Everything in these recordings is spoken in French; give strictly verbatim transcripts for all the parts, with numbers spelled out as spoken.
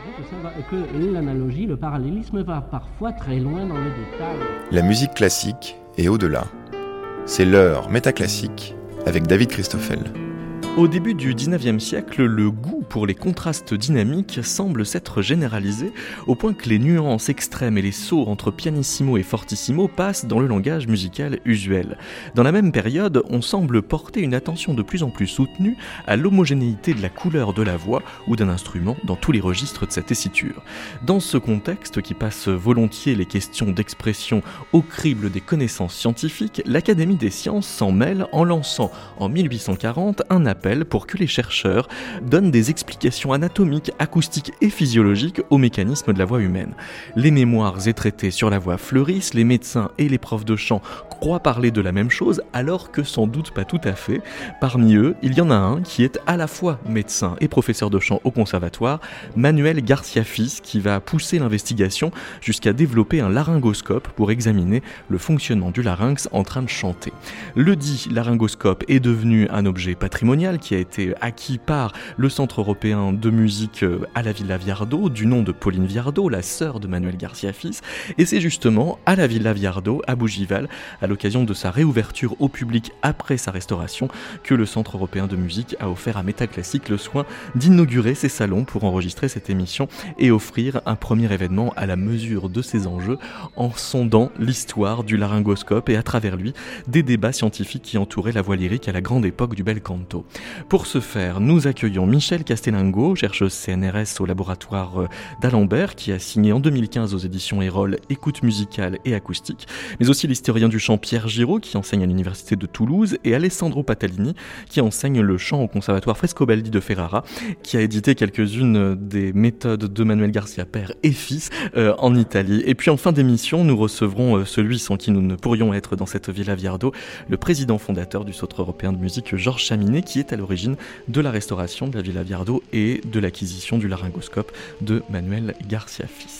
Que, ça va, que l'analogie, le parallélisme va parfois très loin dans le détail. La musique classique est au-delà. C'est l'heure métaclassique avec David Christoffel. Au début du dix-neuvième siècle, le goût pour les contrastes dynamiques semble s'être généralisé au point que les nuances extrêmes et les sauts entre pianissimo et fortissimo passent dans le langage musical usuel. Dans la même période, on semble porter une attention de plus en plus soutenue à l'homogénéité de la couleur de la voix ou d'un instrument dans tous les registres de sa tessiture. Dans ce contexte qui passe volontiers les questions d'expression au crible des connaissances scientifiques, l'Académie des sciences s'en mêle en lançant en mille huit cent quarante un appel pour que les chercheurs donnent des explications anatomiques, acoustiques et physiologiques aux mécanismes de la voix humaine. Les mémoires et traités sur la voix fleurissent, les médecins et les profs de chant croient parler de la même chose, alors que sans doute pas tout à fait. Parmi eux, il y en a un qui est à la fois médecin et professeur de chant au conservatoire, Manuel Garcia-Fils, qui va pousser l'investigation jusqu'à développer un laryngoscope pour examiner le fonctionnement du larynx en train de chanter. Le dit laryngoscope est devenu un objet patrimonial qui a été acquis par le Centre européen de musique à la Villa Viardot, du nom de Pauline Viardot, la sœur de Manuel Garcia-Fils, et c'est justement à la Villa Viardot, à Bougival, à l'occasion de sa réouverture au public après sa restauration, que le Centre européen de musique a offert à Métaclassique le soin d'inaugurer ses salons pour enregistrer cette émission et offrir un premier événement à la mesure de ses enjeux en sondant l'histoire du laryngoscope et à travers lui des débats scientifiques qui entouraient la voix lyrique à la grande époque du bel canto. Pour ce faire, nous accueillons Michèle Castellango, chercheuse C N R S au laboratoire d'Alembert, qui a signé en deux mille quinze aux éditions Erol Écoute musicale et acoustique, mais aussi l'historien du chant Pierre Giraud, qui enseigne à l'université de Toulouse, et Alessandro Patalini, qui enseigne le chant au conservatoire Frescobaldi de Ferrara, qui a édité quelques-unes des méthodes de Manuel Garcia père et fils euh, en Italie. Et puis en fin d'émission, nous recevrons euh, celui sans qui nous ne pourrions être dans cette Villa Viardot, le président fondateur du Centre européen de musique, Georges Chaminet, qui est à l'origine de la restauration de la Villa Viardot et de l'acquisition du laryngoscope de Manuel Garcia-Fils.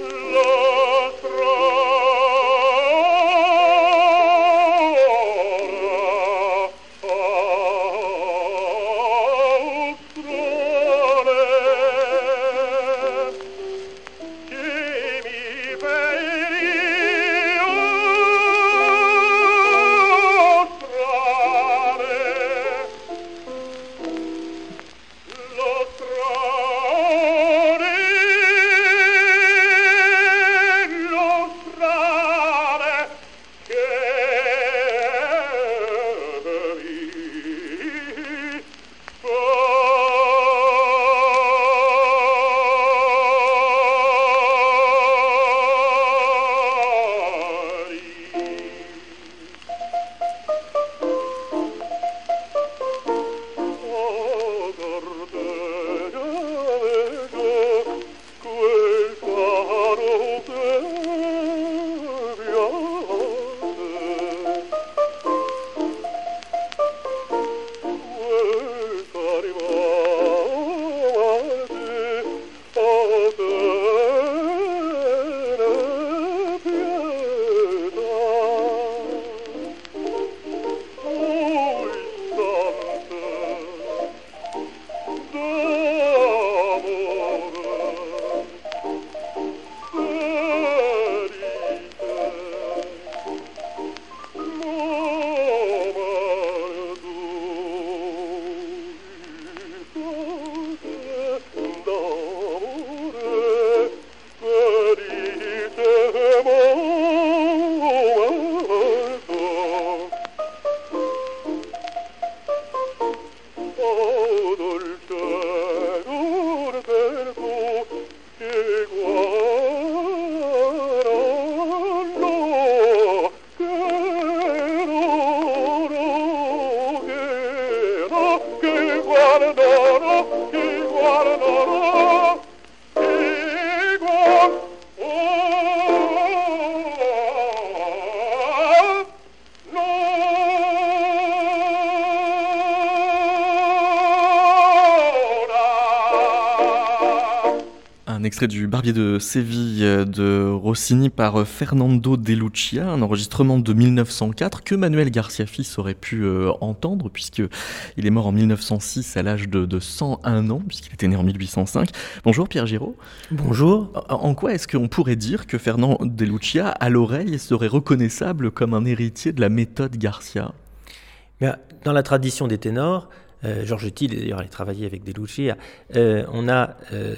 Oh extrait du Barbier de Séville de Rossini par Fernando de Lucia, un enregistrement de mille neuf cent quatre que Manuel Garcia Fils aurait pu euh, entendre, puisqu'il est mort en mille neuf cent six à l'âge de, de cent un ans, puisqu'il était né en mille huit cent cinq. Bonjour Pierre Giraud. Bonjour. En, en quoi est-ce qu'on pourrait dire que Fernando de Lucia, à l'oreille, serait reconnaissable comme un héritier de la méthode Garcia ? Bien, dans la tradition des ténors, euh, Georges Thill, d'ailleurs, il travaillait avec De Lucia, euh, on a euh,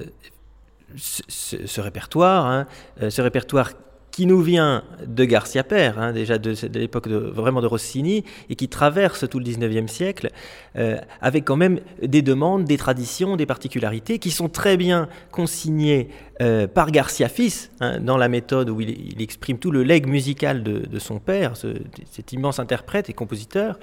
ce, ce, ce répertoire, hein, euh, ce répertoire qui nous vient de Garcia Père, hein, déjà de, de l'époque de, vraiment de Rossini, et qui traverse tout le dix-neuvième siècle, euh, avec quand même des demandes, des traditions, des particularités qui sont très bien consignées euh, par Garcia Fils, hein, dans la méthode où il, il exprime tout le legs musical de, de son père, ce, cet immense interprète et compositeur.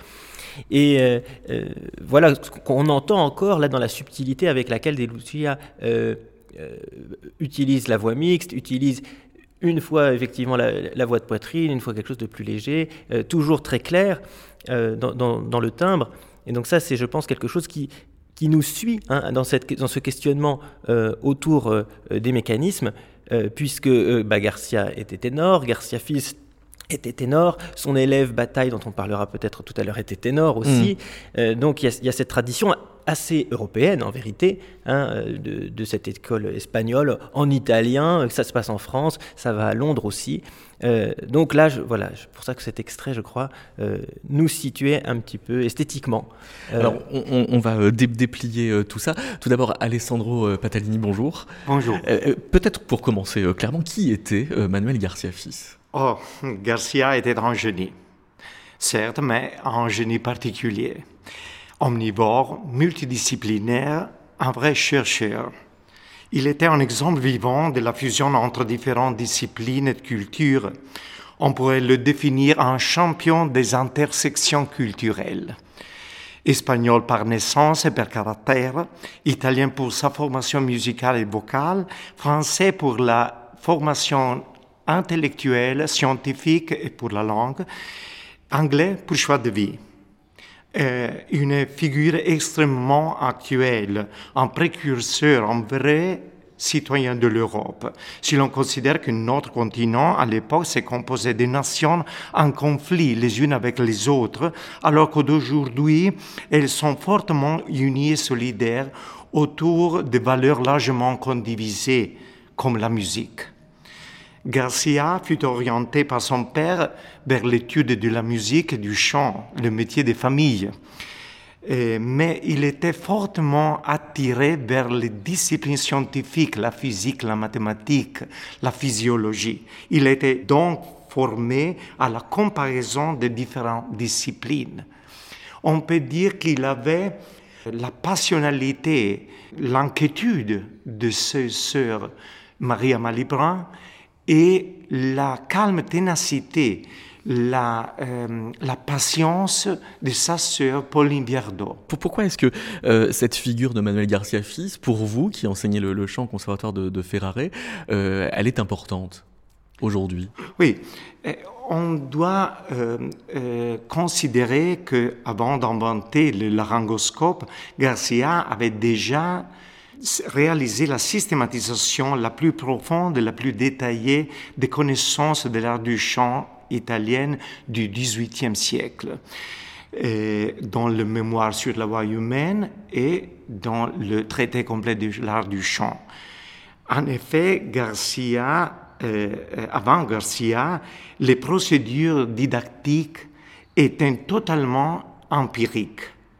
Et euh, euh, voilà ce qu'on entend encore là dans la subtilité avec laquelle De Lucia euh, euh, utilise la voix mixte, utilise une fois effectivement la, la voix de poitrine, une fois quelque chose de plus léger, euh, toujours très clair euh, dans, dans, dans le timbre. Et donc ça, c'est, je pense, quelque chose qui, qui nous suit, hein, dans, cette, dans ce questionnement euh, autour euh, des mécanismes, euh, puisque euh, bah, Garcia était ténor, Garcia Fils était ténor, son élève Bataille, dont on parlera peut-être tout à l'heure, était ténor aussi. Mmh. Euh, donc il y, y a cette tradition assez européenne, en vérité, hein, de, de cette école espagnole, en italien, ça se passe en France, ça va à Londres aussi. Euh, donc là, je, voilà, c'est pour ça que cet extrait, je crois, euh, nous situait un petit peu esthétiquement. Euh, Alors, on, on va dé- déplier euh, tout ça. Tout d'abord, Alessandro euh, Patalini, bonjour. Bonjour. Euh, peut-être pour commencer euh, clairement, qui était euh, Manuel Garcia Fils ? Oh, Garcia était un génie, certes, mais un génie particulier. Omnivore, multidisciplinaire, un vrai chercheur. Il était un exemple vivant de la fusion entre différentes disciplines et cultures. On pourrait le définir un champion des intersections culturelles. Espagnol par naissance et par caractère, italien pour sa formation musicale et vocale, français pour la formation intellectuelle, scientifique et pour la langue, anglais pour choix de vie. Euh, une figure extrêmement actuelle, un précurseur, un vrai citoyen de l'Europe. Si l'on considère que notre continent, à l'époque, s'est composé de nations en conflit les unes avec les autres, alors qu'aujourd'hui, elles sont fortement unies et solidaires autour de valeurs largement condivisées, comme la musique. Garcia fut orienté par son père vers l'étude de la musique et du chant, le métier des familles. Et, mais il était fortement attiré vers les disciplines scientifiques, la physique, la mathématique, la physiologie. Il était donc formé à la comparaison de différentes disciplines. On peut dire qu'il avait la passionnalité, l'inquiétude de ses sœurs Maria Malibran, et la calme ténacité, la, euh, la patience de sa sœur Pauline Viardot. Pourquoi est-ce que euh, cette figure de Manuel Garcia Fils, pour vous, qui enseignez le, le chant au conservatoire de, de Ferrare, euh, elle est importante aujourd'hui ? Oui, on doit euh, euh, considérer qu'avant d'inventer le laryngoscope, Garcia avait déjà réaliser la systématisation la plus profonde et la plus détaillée des connaissances de l'art du chant italienne du dix-huitième siècle, et dans le mémoire sur la voix humaine et dans le traité complet de l'art du chant. En effet, Garcia, euh, avant Garcia, les procédures didactiques étaient totalement empiriques.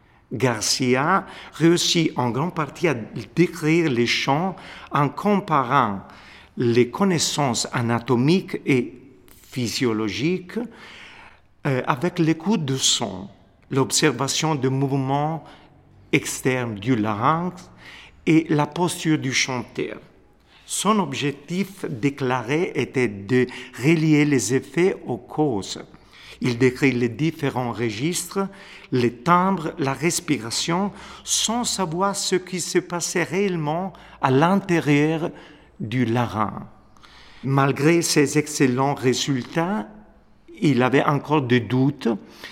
Garcia réussit en grande partie à décrire les chants en comparant les connaissances anatomiques et physiologiques euh, avec l'écoute de son, l'observation de mouvements externes du larynx et la posture du chanteur. Son objectif déclaré était de relier les effets aux causes. Il décrit les différents registres, les timbres, la respiration, sans savoir ce qui se passait réellement à l'intérieur du larynx. Malgré ses excellents résultats, il avait encore des doutes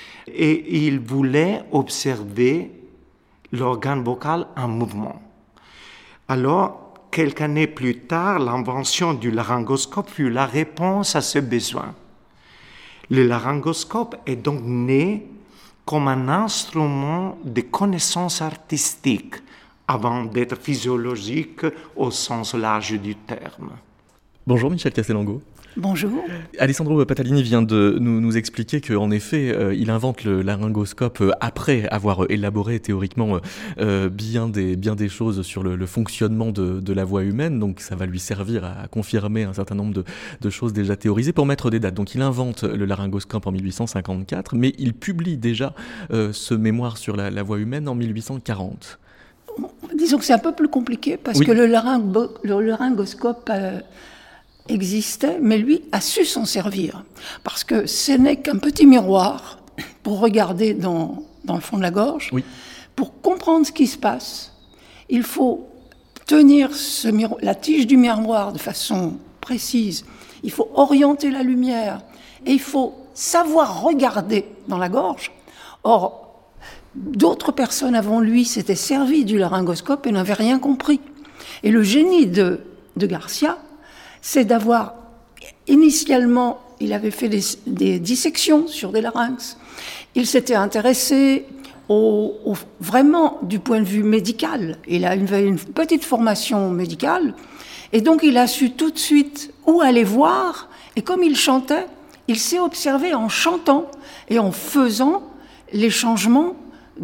et il voulait observer l'organe vocal en mouvement. Alors, quelques années plus tard, l'invention du laryngoscope fut la réponse à ce besoin. Le laryngoscope est donc né comme un instrument de connaissance artistique avant d'être physiologique au sens large du terme. Bonjour Michel Castellango. Bonjour. Alessandro Patalini vient de nous, nous expliquer qu'en effet, euh, il invente le laryngoscope euh, après avoir élaboré théoriquement euh, bien, des, bien des choses sur le, le fonctionnement de, de la voix humaine. Donc ça va lui servir à, à confirmer un certain nombre de, de choses déjà théorisées pour mettre des dates. Donc il invente le laryngoscope en mille huit cent cinquante-quatre, mais il publie déjà euh, ce mémoire sur la, la voix humaine en mille huit cent quarante. Disons que c'est un peu plus compliqué parce oui. que le, laryngo, le laryngoscope... Euh, existait, mais lui a su s'en servir. Parce que ce n'est qu'un petit miroir pour regarder dans, dans le fond de la gorge. Oui. Pour comprendre ce qui se passe, il faut tenir ce miro- la tige du miroir de façon précise. Il faut orienter la lumière et il faut savoir regarder dans la gorge. Or, d'autres personnes avant lui s'étaient servies du laryngoscope et n'avaient rien compris. Et le génie de, de Garcia, c'est d'avoir, initialement, il avait fait des, des dissections sur des larynx. Il s'était intéressé au, au, vraiment du point de vue médical. Il a une, une petite formation médicale. Et donc, il a su tout de suite où aller voir. Et comme il chantait, il s'est observé en chantant et en faisant les changements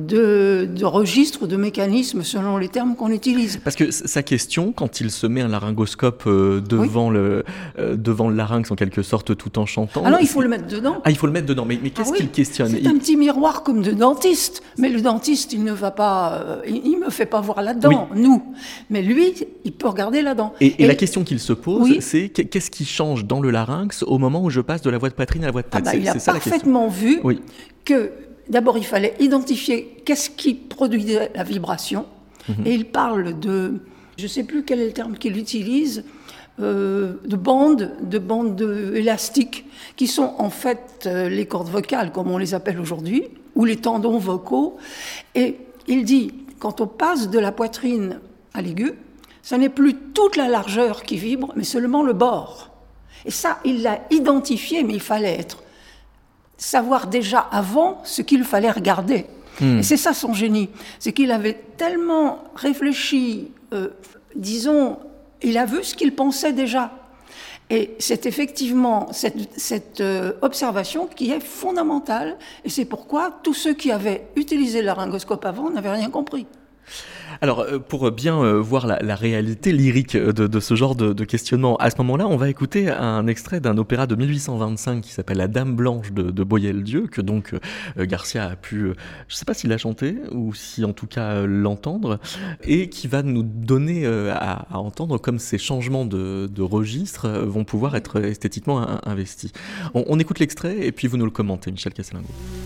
De, de registre ou de mécanisme selon les termes qu'on utilise. Parce que sa question, quand il se met un laryngoscope euh, devant, oui. le, euh, devant le larynx en quelque sorte tout en chantant... Alors il faut le mettre dedans. Ah, il faut le mettre dedans, mais, mais qu'est-ce ah, oui. qu'il questionne? C'est il... un petit miroir comme de dentiste, mais le dentiste il ne va pas... Euh, il ne me fait pas voir là-dedans, oui. nous. Mais lui, il peut regarder là-dedans. Et, et, et la question qu'il se pose, oui. c'est qu'est-ce qui change dans le larynx au moment où je passe de la voix de poitrine à la voix de tête? Ah bah, c'est, il a c'est ça, parfaitement la question. vu oui. que... D'abord, il fallait identifier qu'est-ce qui produisait la vibration. Mmh. Et il parle de, je ne sais plus quel est le terme qu'il utilise, euh, de bandes, de bandes de élastiques, qui sont en fait euh, les cordes vocales, comme on les appelle aujourd'hui, ou les tendons vocaux. Et il dit, quand on passe de la poitrine à l'aigu, ce n'est plus toute la largeur qui vibre, mais seulement le bord. Et ça, il l'a identifié, mais il fallait être... savoir déjà avant ce qu'il fallait regarder. Mmh. Et c'est ça son génie. C'est qu'il avait tellement réfléchi, euh, disons, il a vu ce qu'il pensait déjà. Et c'est effectivement cette, cette euh, observation qui est fondamentale. Et c'est pourquoi tous ceux qui avaient utilisé le laryngoscope avant n'avaient rien compris. Alors, pour bien voir la, la réalité lyrique de, de ce genre de, de questionnement, à ce moment-là, on va écouter un extrait d'un opéra de mille huit cent vingt-cinq qui s'appelle La Dame Blanche de, de Boieldieu, que donc euh, Garcia a pu, euh, je ne sais pas s'il l'a chanté, ou si en tout cas euh, l'entendre, et qui va nous donner euh, à, à entendre comme ces changements de, de registre vont pouvoir être esthétiquement investis. On, on écoute l'extrait, et puis vous nous le commentez, Michel Castellango.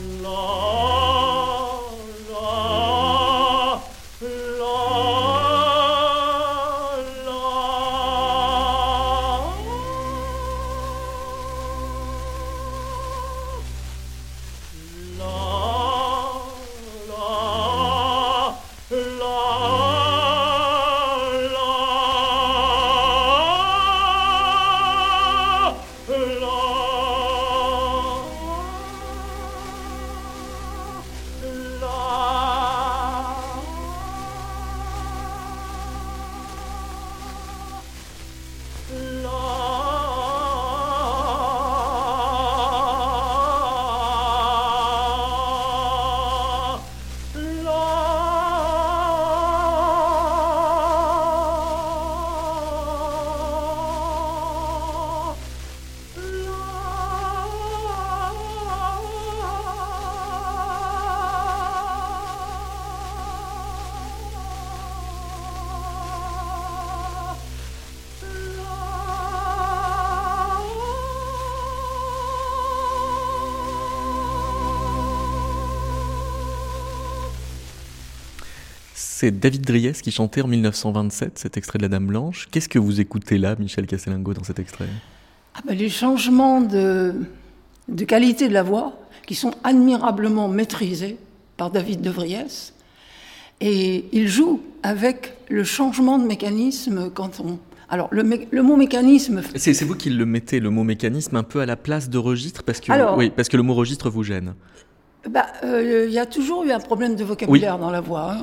C'est David Dries qui chantait en mille neuf cent vingt-sept cet extrait de La Dame Blanche. Qu'est-ce que vous écoutez là, Michel Castellango, dans cet extrait? ah ben, Les changements de, de qualité de la voix qui sont admirablement maîtrisés par David de Vries. Et il joue avec le changement de mécanisme quand on... Alors, le, mé- le mot mécanisme... C'est, c'est vous qui le mettez, le mot mécanisme, un peu à la place de registre, parce que, Alors, oui, parce que le mot registre vous gêne. Bah, euh, y a toujours eu un problème de vocabulaire Oui. dans la voix. Hein.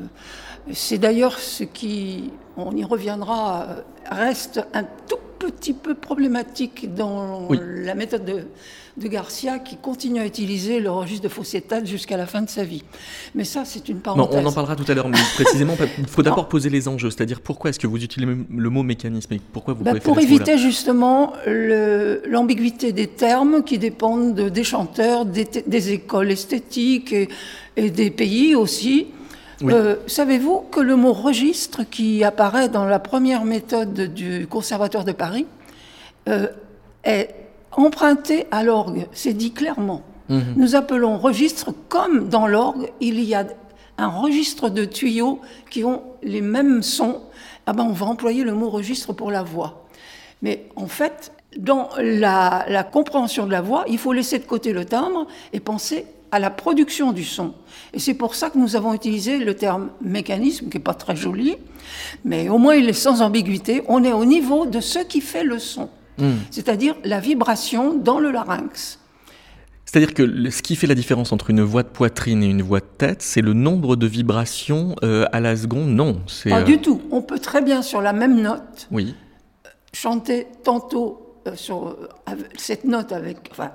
C'est d'ailleurs ce qui, on y reviendra, reste un tout petit peu problématique dans Oui. la méthode de, de Garcia, qui continue à utiliser le registre de Faucettat jusqu'à la fin de sa vie. Mais ça, c'est une Non, parenthèse. on en parlera tout à l'heure, mais précisément, il faut d'abord poser les enjeux, c'est-à-dire pourquoi est-ce que vous utilisez le mot mécanisme et pourquoi vous Bah, préférez pour ce éviter mot-là justement le, l'ambiguïté des termes qui dépendent de, des chanteurs, des, des écoles esthétiques et, et des pays aussi. Oui. Euh, savez-vous que le mot registre qui apparaît dans la première méthode du Conservatoire de Paris euh, est emprunté à l'orgue, c'est dit clairement. Mmh. Nous appelons registre comme dans l'orgue, il y a un registre de tuyaux qui ont les mêmes sons. Ah ben, on va employer le mot registre pour la voix. Mais en fait, dans la, la compréhension de la voix, il faut laisser de côté le timbre et penser à la production du son. Et c'est pour ça que nous avons utilisé le terme mécanisme, qui n'est pas très joli, mais au moins il est sans ambiguïté. On est au niveau de ce qui fait le son, mmh. c'est-à-dire la vibration dans le larynx. C'est-à-dire que le, ce qui fait la différence entre une voix de poitrine et une voix de tête, c'est le nombre de vibrations euh, à la seconde. Non, c'est... Pas euh... du tout. On peut très bien, sur la même note, oui. chanter tantôt euh, sur euh, cette note avec... Enfin,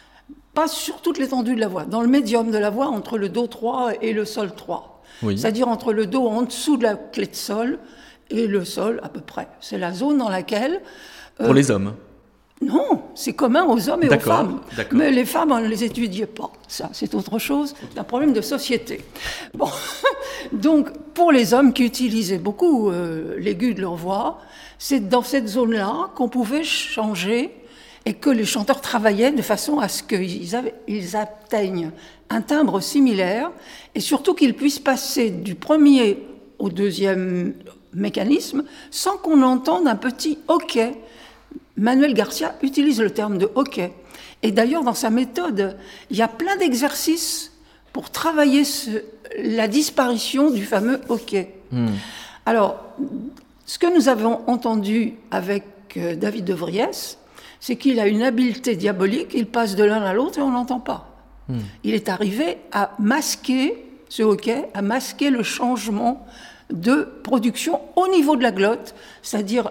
pas sur toute l'étendue de la voix, dans le médium de la voix, entre le Do trois et le Sol trois. Oui. C'est-à-dire entre le Do en dessous de la clé de Sol et le Sol à peu près. C'est la zone dans laquelle... Euh, Pour les hommes? Non, c'est commun aux hommes et d'accord, aux femmes. D'accord. Mais les femmes, on ne les étudiait pas. Ça, c'est autre chose. C'est un problème de société. Bon, donc, pour les hommes qui utilisaient beaucoup euh, l'aigu de leur voix, c'est dans cette zone-là qu'on pouvait changer et que les chanteurs travaillaient de façon à ce qu'ils avaient, ils atteignent un timbre similaire et surtout qu'ils puissent passer du premier au deuxième mécanisme sans qu'on entende un petit hoquet. Manuel Garcia utilise le terme de hoquet. Et d'ailleurs, dans sa méthode, il y a plein d'exercices pour travailler ce, la disparition du fameux hoquet. Mmh. Alors, ce que nous avons entendu avec euh, David de Vries, c'est qu'il a une habileté diabolique, il passe de l'un à l'autre et on n'entend pas. Mmh. Il est arrivé à masquer ce hoquet, à masquer le changement de production au niveau de la glotte, c'est-à-dire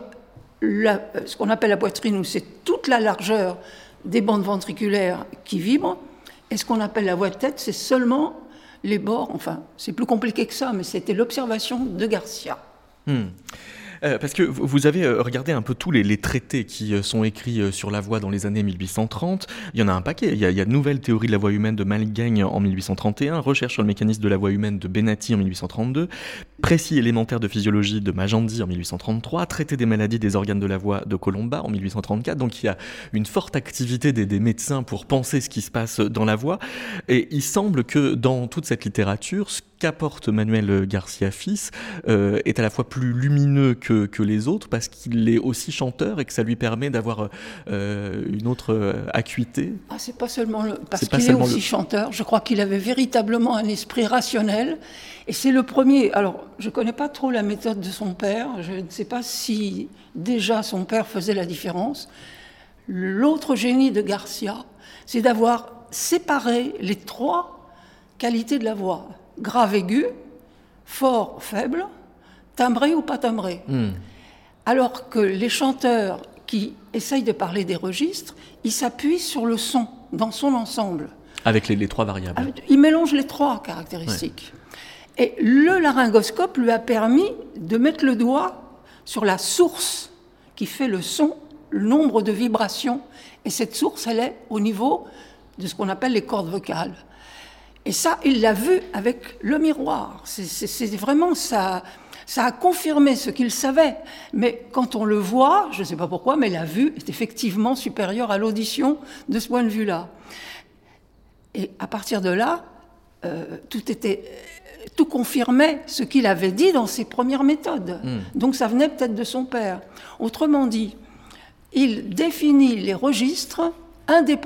la, ce qu'on appelle la poitrine, où c'est toute la largeur des bandes ventriculaires qui vibrent, et ce qu'on appelle la voix de tête, c'est seulement les bords, enfin, c'est plus compliqué que ça, mais c'était l'observation de Garcia. Mmh. Euh, parce que vous avez regardé un peu tous les, les traités qui sont écrits sur la voix dans les années mille huit cent trente. Il y en a un paquet. Il y a, il y a Nouvelle théorie de la voix humaine de Malgagne en mille huit cent trente et un, Recherche sur le mécanisme de la voix humaine de Benatti en mille huit cent trente-deux, Précis élémentaire de physiologie de Majandi en mille huit cent trente-trois, Traité des maladies des organes de la voix de Colomba en mille huit cent trente-quatre. Donc il y a une forte activité des, des médecins pour penser ce qui se passe dans la voix. Et il semble que dans toute cette littérature, ce qu'apporte Manuel Garcia fils euh, est à la fois plus lumineux que, que les autres parce qu'il est aussi chanteur et que ça lui permet d'avoir euh, une autre euh, acuité. Ah, c'est pas seulement le, parce c'est qu'il est aussi le... chanteur. Je crois qu'il avait véritablement un esprit rationnel et c'est le premier. Alors, je connais pas trop la méthode de son père. Je ne sais pas si déjà son père faisait la différence. L'autre génie de Garcia, c'est d'avoir séparé les trois qualités de la voix. Grave aigu, fort faible, timbré ou pas timbré. Mm. Alors que les chanteurs qui essayent de parler des registres, ils s'appuient sur le son, dans son ensemble. Avec les, les trois variables. Avec, ils mélangent les trois caractéristiques. Ouais. Et le laryngoscope lui a permis de mettre le doigt sur la source qui fait le son, le nombre de vibrations. Et cette source, elle est au niveau de ce qu'on appelle les cordes vocales. Et ça, il l'a vu avec le miroir. C'est, c'est, c'est vraiment ça, ça a confirmé ce qu'il savait. Mais quand on le voit, je ne sais pas pourquoi, mais la vue est effectivement supérieure à l'audition de ce point de vue-là. Et à partir de là, euh, tout était, tout confirmait ce qu'il avait dit dans ses premières méthodes. Mmh. Donc ça venait peut-être de son père. Autrement dit, il définit les registres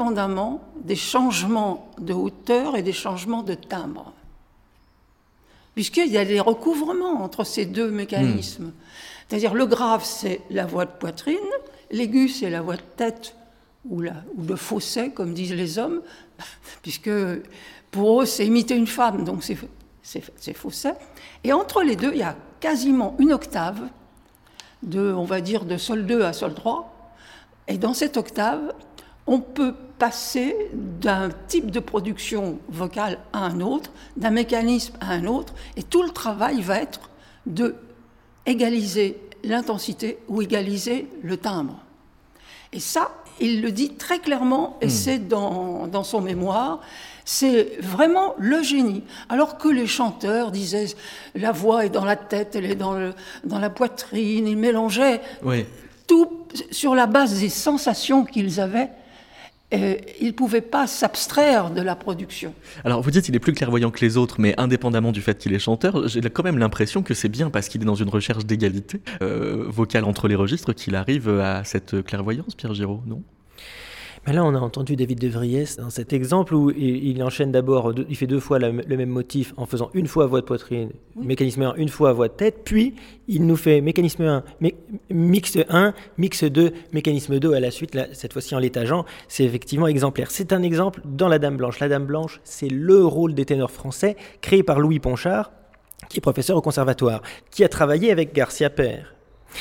indépendamment des changements de hauteur et des changements de timbre. puisqu'il y a des recouvrements entre ces deux mécanismes. Mmh. C'est-à-dire le grave, c'est la voix de poitrine, l'aigu, c'est la voix de tête, ou, la, ou de fausset, comme disent les hommes, puisque pour eux, c'est imiter une femme, donc c'est, c'est, c'est fausset. Et entre les deux, il y a quasiment une octave, de, on va dire de sol deux à sol trois, et dans cette octave, on peut passer d'un type de production vocale à un autre, d'un mécanisme à un autre, et tout le travail va être de égaliser l'intensité ou égaliser le timbre. Et ça, il le dit très clairement, et mmh. c'est dans, dans son mémoire, c'est vraiment le génie. Alors que les chanteurs disaient « la voix est dans la tête, elle est dans, le, dans la poitrine », ils mélangeaient oui. tout sur la base des sensations qu'ils avaient. Euh, il ne pouvait pas s'abstraire de la production. Alors vous dites qu'il est plus clairvoyant que les autres, mais indépendamment du fait qu'il est chanteur, j'ai quand même l'impression que c'est bien parce qu'il est dans une recherche d'égalité euh, vocale entre les registres qu'il arrive à cette clairvoyance, Pierre Giraud, non ? Mais là, on a entendu David de Vries dans cet exemple où il, il enchaîne d'abord, deux, il fait deux fois la, le même motif en faisant une fois voix de poitrine, oui. mécanisme un, une fois voix de tête, puis il nous fait mécanisme un, mé, mix un, mix deux, mécanisme deux à la suite, là, cette fois-ci en l'étageant, c'est effectivement exemplaire. C'est un exemple dans La Dame Blanche. La Dame Blanche, c'est le rôle des ténors français créé par Louis Ponchard, qui est professeur au conservatoire, qui a travaillé avec Garcia Père.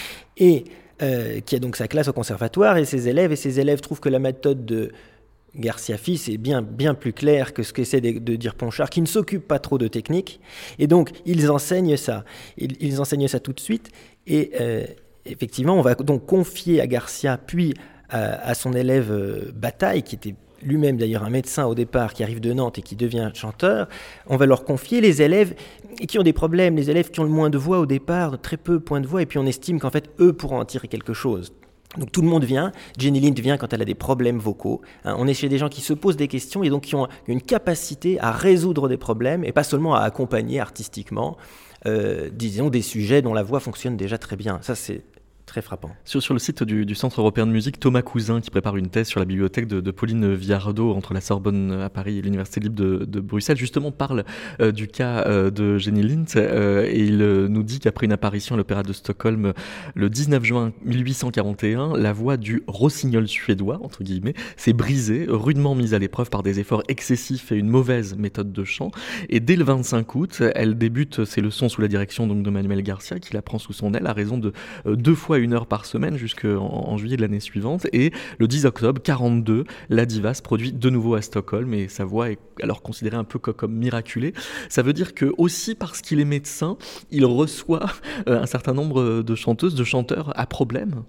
Et Euh, qui a donc sa classe au conservatoire, et ses élèves, et ses élèves trouvent que la méthode de Garcia Fils est bien, bien plus claire que ce qu'essaie de, de dire Ponchard, qui ne s'occupe pas trop de technique, et donc ils enseignent ça, ils, ils enseignent ça tout de suite, et euh, effectivement on va donc confier à Garcia, puis à, à son élève euh, Bataille, qui était lui-même d'ailleurs un médecin au départ, qui arrive de Nantes et qui devient chanteur, on va leur confier les élèves qui ont des problèmes, les élèves qui ont le moins de voix au départ, très peu point de voix, et puis on estime qu'en fait, eux pourront en tirer quelque chose. Donc tout le monde vient, Jenny Lind vient quand elle a des problèmes vocaux, hein, on est chez des gens qui se posent des questions et donc qui ont une capacité à résoudre des problèmes et pas seulement à accompagner artistiquement, euh, disons, des sujets dont la voix fonctionne déjà très bien. Ça, c'est très frappant. Sur, sur le site du, du Centre européen de musique, Thomas Cousin, qui prépare une thèse sur la bibliothèque de, de Pauline Viardot entre la Sorbonne à Paris et l'Université libre de, de Bruxelles, justement parle euh, du cas euh, de Jenny Lind euh, et il euh, nous dit qu'après une apparition à l'Opéra de Stockholm euh, le dix-neuf juin mille huit cent quarante et un, la voix du rossignol suédois, entre guillemets, s'est brisée, rudement mise à l'épreuve par des efforts excessifs et une mauvaise méthode de chant. Et dès le vingt-cinq août, elle débute ses leçons sous la direction donc, de Manuel Garcia, qui la prend sous son aile à raison de euh, deux fois une heure par semaine jusqu'en en juillet de l'année suivante. Et le dix octobre quarante-deux, la diva se produit de nouveau à Stockholm et sa voix est alors considérée un peu comme, comme miraculée. Ça veut dire que aussi parce qu'il est médecin, il reçoit euh, un certain nombre de chanteuses, de chanteurs à problème.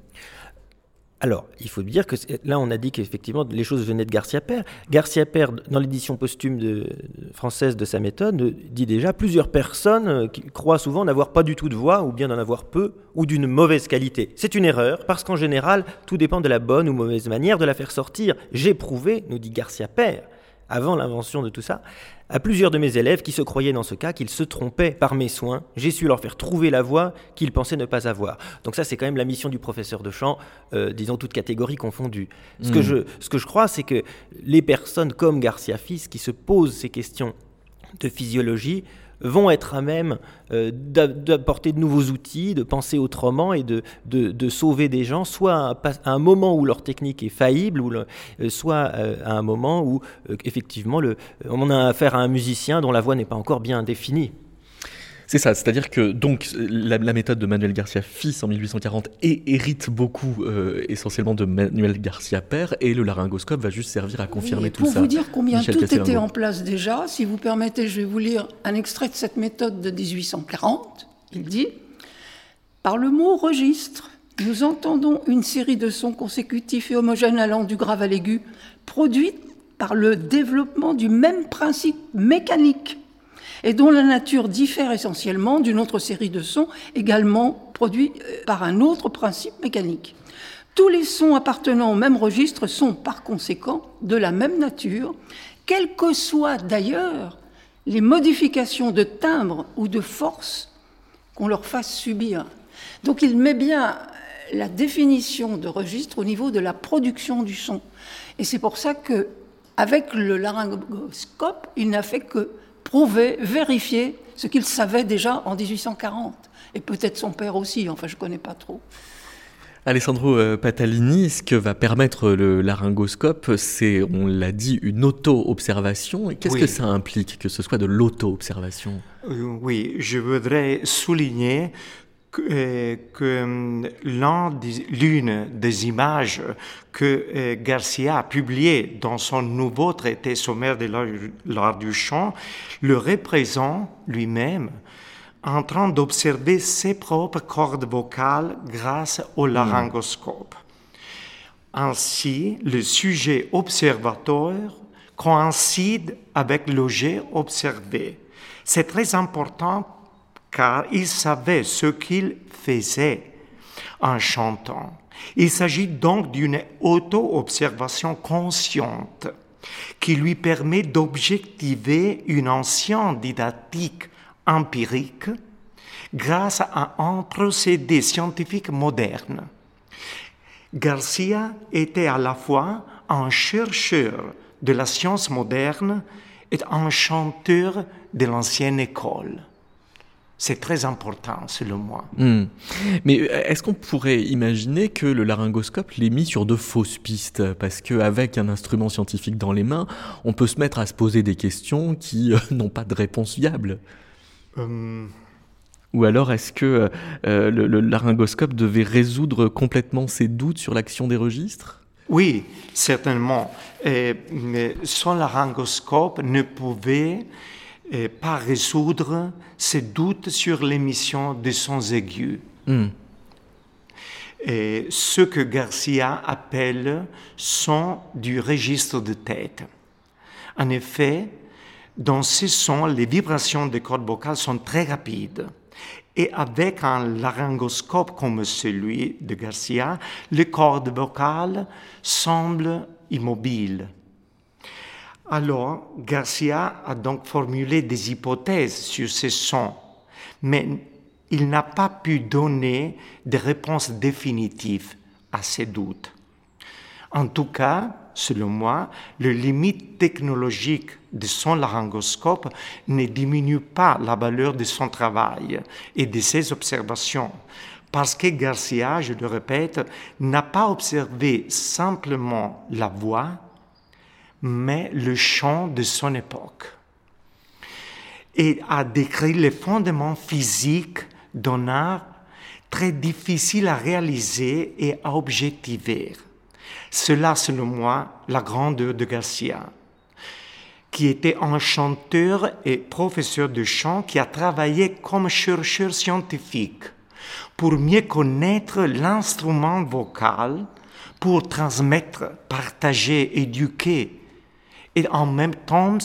Alors, il faut dire que là, on a dit qu'effectivement, les choses venaient de Garcia Père. Garcia Père, dans l'édition posthume de, de, française de sa méthode, dit déjà plusieurs personnes qui croient souvent n'avoir pas du tout de voix, ou bien d'en avoir peu, ou d'une mauvaise qualité. C'est une erreur, parce qu'en général, tout dépend de la bonne ou mauvaise manière de la faire sortir. J'ai prouvé, nous dit Garcia Père, avant l'invention de tout ça, à plusieurs de mes élèves qui se croyaient dans ce cas qu'ils se trompaient par mes soins. J'ai su leur faire trouver la voix qu'ils pensaient ne pas avoir. Donc ça, c'est quand même la mission du professeur de chant, euh, disons toutes catégories confondues. Ce, mmh. que je, ce que je crois, c'est que les personnes comme Garcia Fils qui se posent ces questions de physiologie vont être à même euh, d'apporter de nouveaux outils, de penser autrement et de, de, de sauver des gens, soit à, à un moment où leur technique est faillible, ou le, euh, soit euh, à un moment où, euh, effectivement, le, on a affaire à un musicien dont la voix n'est pas encore bien définie. C'est ça, c'est-à-dire que donc la, la méthode de Manuel Garcia Fils en mille huit cent quarante et hérite beaucoup euh, essentiellement de Manuel Garcia Père, et le laryngoscope va juste servir à confirmer oui, tout pour ça. Pour vous dire combien Michel tout Castellango. était en place déjà, si vous permettez, je vais vous lire un extrait de cette méthode de dix-huit cent quarante. Il dit « Par le mot registre, nous entendons une série de sons consécutifs et homogènes allant du grave à l'aigu, produites par le développement du même principe mécanique et dont la nature diffère essentiellement d'une autre série de sons également produits par un autre principe mécanique. Tous les sons appartenant au même registre sont par conséquent de la même nature, quelles que soient d'ailleurs les modifications de timbre ou de force qu'on leur fasse subir. » Donc il met bien la définition de registre au niveau de la production du son. Et c'est pour ça qu'avec le laryngoscope, il n'a fait que prouver, vérifier ce qu'il savait déjà en dix-huit cent quarante. Et peut-être son père aussi, enfin je ne connais pas trop. Alessandro Patalini, ce que va permettre le laryngoscope, c'est, on l'a dit, une auto-observation. Qu'est-ce oui. que ça implique, que ce soit de l'auto-observation ? Oui, je voudrais souligner que, euh, que l'un des, l'une des images que euh, Garcia a publiées dans son nouveau traité sommaire de l'art du chant le représente lui-même en train d'observer ses propres cordes vocales grâce au laryngoscope. Ainsi, le sujet observateur coïncide avec l'objet observé. C'est très important car il savait ce qu'il faisait en chantant. Il s'agit donc d'une auto-observation consciente qui lui permet d'objectiver une ancienne didactique empirique grâce à un procédé scientifique moderne. Garcia était à la fois un chercheur de la science moderne et un chanteur de l'ancienne école. C'est très important, selon moi. Mmh. Mais est-ce qu'on pourrait imaginer que le laryngoscope l'ait mis sur de fausses pistes ? Parce qu'avec un instrument scientifique dans les mains, on peut se mettre à se poser des questions qui euh, n'ont pas de réponse viable. Euh... Ou alors, est-ce que euh, le, le laryngoscope devait résoudre complètement ses doutes sur l'action des registres ? Oui, certainement. Et, mais son laryngoscope ne pouvait et pas résoudre ses doutes sur l'émission des sons aigus. Mm. Et ce que Garcia appelle sons du registre de tête. En effet, dans ces sons, les vibrations des cordes vocales sont très rapides. Et avec un laryngoscope comme celui de Garcia, les cordes vocales semblent immobiles. Alors, Garcia a donc formulé des hypothèses sur ces sons, mais il n'a pas pu donner de réponses définitives à ces doutes. En tout cas, selon moi, les limites technologiques de son laryngoscope ne diminuent pas la valeur de son travail et de ses observations, parce que Garcia, je le répète, n'a pas observé simplement la voix, mais le chant de son époque, et a décrit les fondements physiques d'un art très difficile à réaliser et à objectiver. Cela, selon moi, la grandeur de Garcia, qui était un chanteur et professeur de chant qui a travaillé comme chercheur scientifique pour mieux connaître l'instrument vocal, pour transmettre, partager, éduquer, et en même temps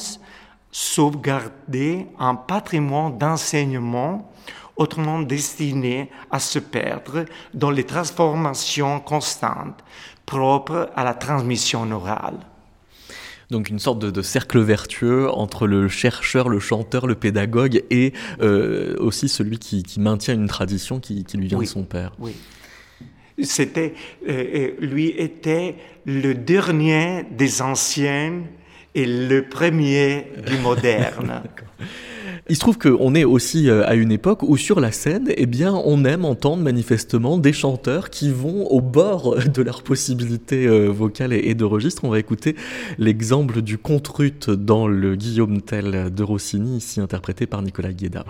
sauvegarder un patrimoine d'enseignement autrement destiné à se perdre dans les transformations constantes propres à la transmission orale. Donc une sorte de, de cercle vertueux entre le chercheur, le chanteur, le pédagogue et euh, aussi celui qui, qui maintient une tradition qui, qui lui vient oui, de son père. Oui. C'était, euh, lui était le dernier des anciens et le premier du moderne. Il se trouve qu'on est aussi à une époque où sur la scène, eh bien, on aime entendre manifestement des chanteurs qui vont au bord de leurs possibilités vocales et de registre. On va écouter l'exemple du contrute dans le Guillaume Tell de Rossini, ici interprété par Nicolas Guéda.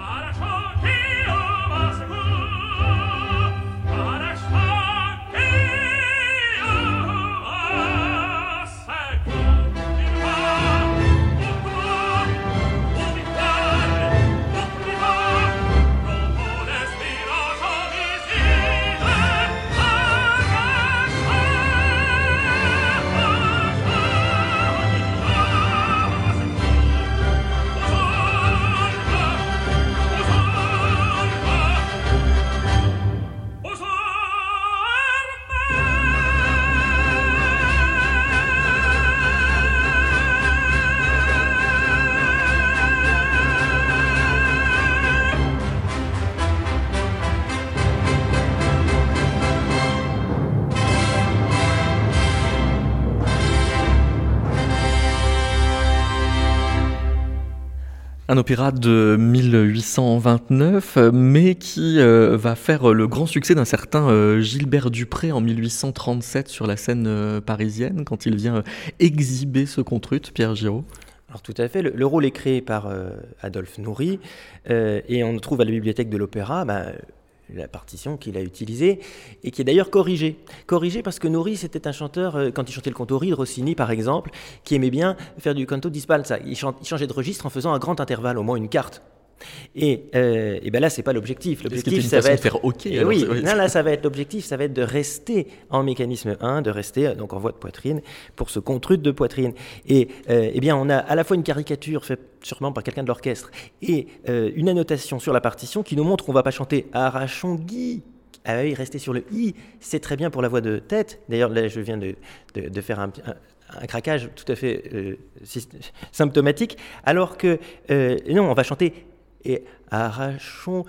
Un opéra de mille huit cent vingt-neuf, mais qui euh, va faire le grand succès d'un certain euh, Gilbert Dupré en mille huit cent trente-sept sur la scène euh, parisienne, quand il vient euh, exhiber ce contrut, Pierre Giraud. Alors tout à fait, le, le rôle est créé par euh, Adolphe Nourry, euh, et on trouve à la bibliothèque de l'Opéra bah, la partition qu'il a utilisée, et qui est d'ailleurs corrigée. Corrigée parce que Nourry, c'était un chanteur, euh, quand il chantait le cantori de Rossini par exemple, qui aimait bien faire du canto di spalza. Il, chante, il changeait de registre en faisant un grand intervalle, au moins une quarte. Et, euh, et ben là, c'est pas l'objectif. L'objectif, ça va être de faire OK. Alors, oui, oui. Non, là, ça va être l'objectif, ça va être de rester en mécanisme un, de rester donc en voix de poitrine pour ce contrut de poitrine. Et euh, eh bien, on a à la fois une caricature faite sûrement par quelqu'un de l'orchestre et euh, une annotation sur la partition qui nous montre qu'on va pas chanter arrachons Guy. Ah oui, rester sur le i, c'est très bien pour la voix de tête. D'ailleurs, là, je viens de, de, de faire un, un un craquage tout à fait euh, symptomatique, alors que euh, non, on va chanter et arrachons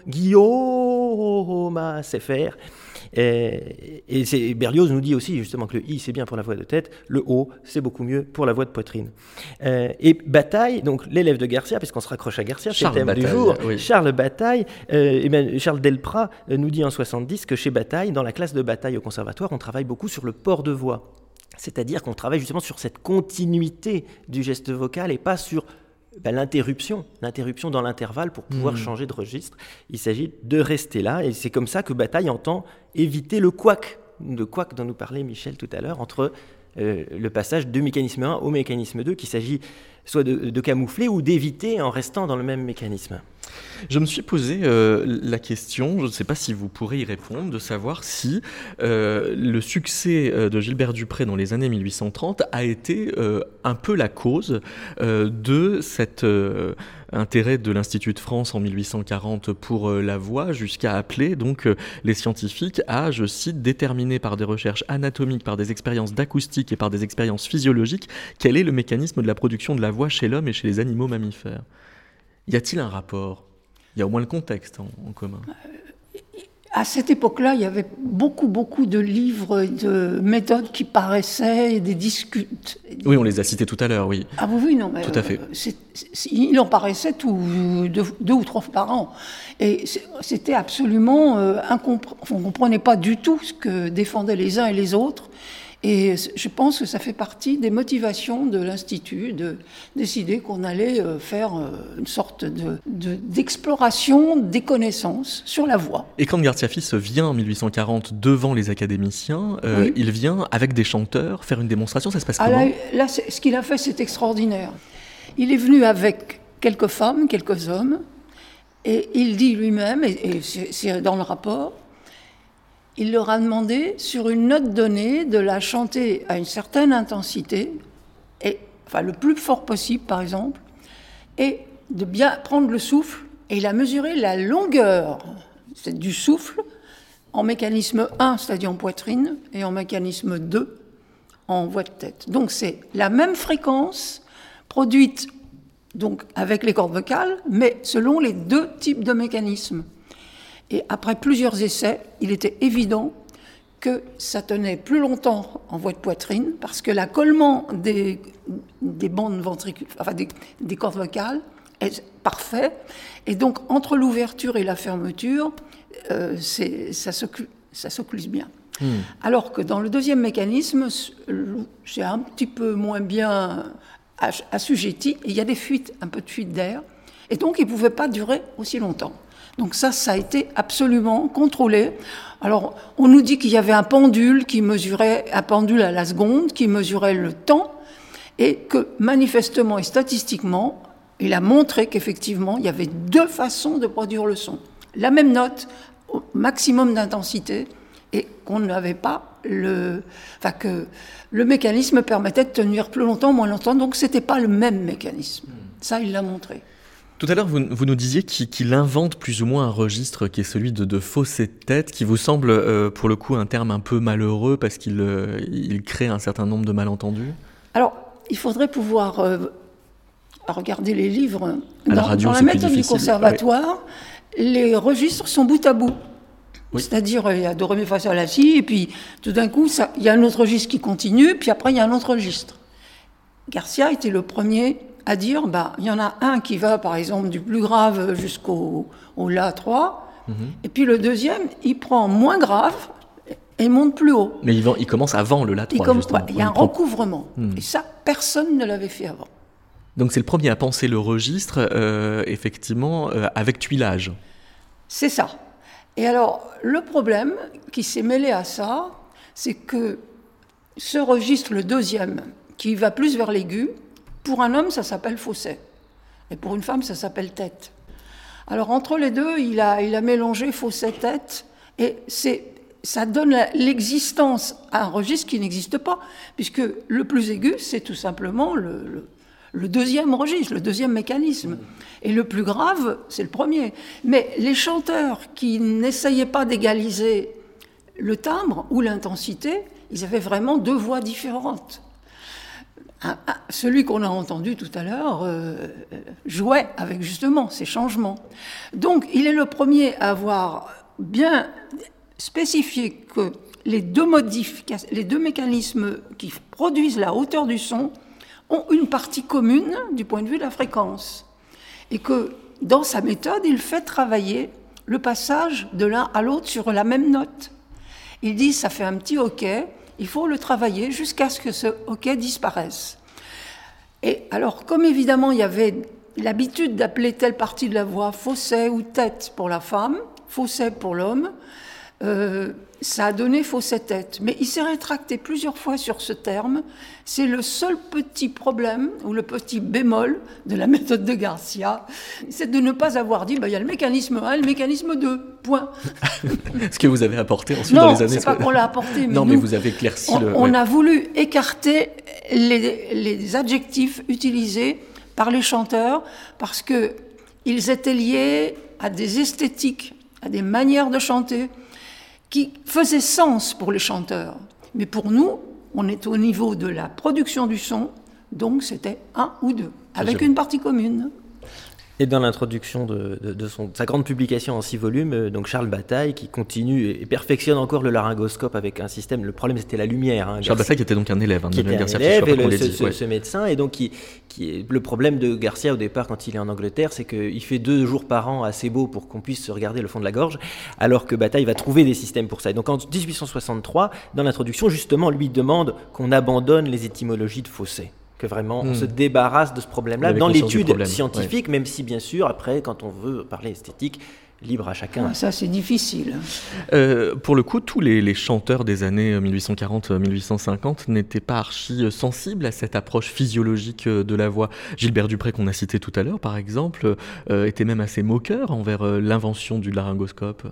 Guillaume à sait faire. Et, et c'est, Berlioz nous dit aussi justement que le i c'est bien pour la voix de tête, le o c'est beaucoup mieux pour la voix de poitrine. Euh, et Bataille, donc l'élève de Garcia, puisqu'on se raccroche à Garcia, c'est le thème Bataille, du jour. Oui. Charles Bataille, euh, et bien, Charles Delprat euh, nous dit en soixante-dix que chez Bataille, dans la classe de Bataille au conservatoire, on travaille beaucoup sur le port de voix. C'est-à-dire qu'on travaille justement sur cette continuité du geste vocal et pas sur ben, l'interruption, l'interruption dans l'intervalle pour pouvoir mmh. changer de registre. Il s'agit de rester là, et c'est comme ça que Bataille entend éviter le couac, le couac dont nous parlait Michel tout à l'heure, entre euh, le passage de mécanisme un au mécanisme deux, qu'il s'agit soit de, de camoufler ou d'éviter en restant dans le même mécanisme. Je me suis posé euh, la question, je ne sais pas si vous pourrez y répondre, de savoir si euh, le succès euh, de Gilbert Dupré dans les années mille huit cent trente a été euh, un peu la cause euh, de cet euh, intérêt de l'Institut de France en mille huit cent quarante pour euh, la voix, jusqu'à appeler donc euh, les scientifiques à, je cite, déterminer par des recherches anatomiques, par des expériences d'acoustique et par des expériences physiologiques, quel est le mécanisme de la production de la voix chez l'homme et chez les animaux mammifères. Y a-t-il un rapport ? Il y a au moins le contexte en, en commun. À cette époque-là, il y avait beaucoup, beaucoup de livres, de méthodes qui paraissaient, des discutes. Oui, on les a cités tout à l'heure, oui. Ah oui, non, mais... Tout à fait. Euh, c'est, c'est, il en paraissait tout, deux, deux ou trois par an. Et c'était absolument euh, incompréhensible. On ne comprenait pas du tout ce que défendaient les uns et les autres. Et je pense que ça fait partie des motivations de l'Institut de décider qu'on allait faire une sorte de, de, d'exploration des connaissances sur la voix. Et quand Garcia-Fils vient en mille huit cent quarante devant les académiciens, euh, oui. il vient avec des chanteurs faire une démonstration, ça se passe comment ? Ah là, là ce qu'il a fait, c'est extraordinaire. Il est venu avec quelques femmes, quelques hommes, et il dit lui-même, et, et c'est, c'est dans le rapport, il leur a demandé, sur une note donnée, de la chanter à une certaine intensité, et, enfin le plus fort possible par exemple, et de bien prendre le souffle, et il a mesuré la longueur c'est du souffle en mécanisme un, c'est-à-dire en poitrine, et en mécanisme deux, en voix de tête. Donc c'est la même fréquence produite donc, avec les cordes vocales, mais selon les deux types de mécanismes. Et après plusieurs essais, il était évident que ça tenait plus longtemps en voix de poitrine, parce que l'accollement des, des bandes ventriculaires, enfin des, des cordes vocales, est parfait. Et donc, entre l'ouverture et la fermeture, euh, c'est, ça, s'occluse, ça s'occluse bien. Mmh. Alors que dans le deuxième mécanisme, c'est un petit peu moins bien assujetti, et il y a des fuites, un peu de fuite d'air, et donc il ne pouvait pas durer aussi longtemps. Donc ça, ça a été absolument contrôlé. Alors, on nous dit qu'il y avait un pendule qui mesurait, un pendule à la seconde, qui mesurait le temps, et que manifestement et statistiquement, il a montré qu'effectivement, il y avait deux façons de produire le son. La même note, au maximum d'intensité, et qu'on n'avait pas le... Enfin, que le mécanisme permettait de tenir plus longtemps, moins longtemps, donc c'était pas le même mécanisme. Ça, il l'a montré. Tout à l'heure, vous, vous nous disiez qu'il, qu'il invente plus ou moins un registre qui est celui de, de fausset de tête, qui vous semble, euh, pour le coup, un terme un peu malheureux parce qu'il euh, il crée un certain nombre de malentendus. Alors, il faudrait pouvoir euh, regarder les livres. À dans la radio, dans la méthode du conservatoire, oui. Les registres sont bout à bout. Oui. C'est-à-dire, il y a do, ré, mi, fa, sol, la, si, et puis tout d'un coup, ça, il y a un autre registre qui continue, puis après, il y a un autre registre. Garcia était le premier à dire, bah, il y en a un qui va, par exemple, du plus grave jusqu'au au La trois, mmh. et puis le deuxième, il prend moins grave et monte plus haut. Mais il, va, il commence avant le La trois, il justement. Ouais, il y a un prend... recouvrement, mmh. et ça, personne ne l'avait fait avant. Donc c'est le premier à penser le registre, euh, effectivement, euh, avec tuilage. C'est ça. Et alors, le problème qui s'est mêlé à ça, c'est que ce registre, le deuxième, qui va plus vers l'aigu, pour un homme, ça s'appelle fausset. Et pour une femme, ça s'appelle tête. Alors, entre les deux, il a, il a mélangé fausset-tête, et c'est, ça donne la, l'existence à un registre qui n'existe pas, puisque le plus aigu, c'est tout simplement le... le Le deuxième registre, le deuxième mécanisme. Et le plus grave, c'est le premier. Mais les chanteurs qui n'essayaient pas d'égaliser le timbre ou l'intensité, ils avaient vraiment deux voix différentes. Un, un, celui qu'on a entendu tout à l'heure euh, jouait avec justement ces changements. Donc, il est le premier à avoir bien spécifié que les deux, modifications, les deux mécanismes qui produisent la hauteur du son ont une partie commune du point de vue de la fréquence. Et que dans sa méthode, il fait travailler le passage de l'un à l'autre sur la même note. Il dit, ça fait un petit hoquet, il faut le travailler jusqu'à ce que ce hoquet disparaisse. Et alors, comme évidemment, il y avait l'habitude d'appeler telle partie de la voix fausset ou tête pour la femme, fausset pour l'homme, euh, ça a donné fausset-tête. Mais il s'est rétracté plusieurs fois sur ce terme. C'est le seul petit problème, ou le petit bémol de la méthode de Garcia, c'est de ne pas avoir dit, bah, il y a le mécanisme un et le mécanisme deux, point. Ce que vous avez apporté ensuite non, dans les années... Non, c'est pas qu'on l'a apporté, mais non, nous, mais vous avez éclairci on, le... On ouais. a voulu écarter les, les adjectifs utilisés par les chanteurs, parce qu'ils étaient liés à des esthétiques, à des manières de chanter, qui faisait sens pour les chanteurs. Mais pour nous, on est au niveau de la production du son, donc c'était un ou deux, avec une partie commune. Et dans l'introduction de, de, de, son, de sa grande publication en six volumes, donc Charles Bataille, qui continue et perfectionne encore le laryngoscope avec un système, le problème c'était la lumière. Hein, Charles Garcia, Bataille qui était donc un élève, hein, qui de était un Garcia élève, Fischer, et le, ce, dit, ce, ouais. ce médecin, et donc qui, qui est, le problème de Garcia au départ quand il est en Angleterre, c'est qu'il fait deux jours par an assez beau pour qu'on puisse se regarder le fond de la gorge, alors que Bataille va trouver des systèmes pour ça. Et donc en dix-huit cent soixante-trois, dans l'introduction, justement, lui demande qu'on abandonne les étymologies de fausset. Que vraiment, mmh. on se débarrasse de ce problème-là dans l'étude scientifique, ouais. Même si, bien sûr, après, quand on veut parler esthétique, libre à chacun. Ah, ça, c'est difficile. Euh, pour le coup, tous les, les chanteurs des années dix-huit cent quarante à dix-huit cent cinquante n'étaient pas archi sensibles à cette approche physiologique de la voix. Gilbert Dupré, qu'on a cité tout à l'heure, par exemple, euh, était même assez moqueur envers euh, l'invention du laryngoscope.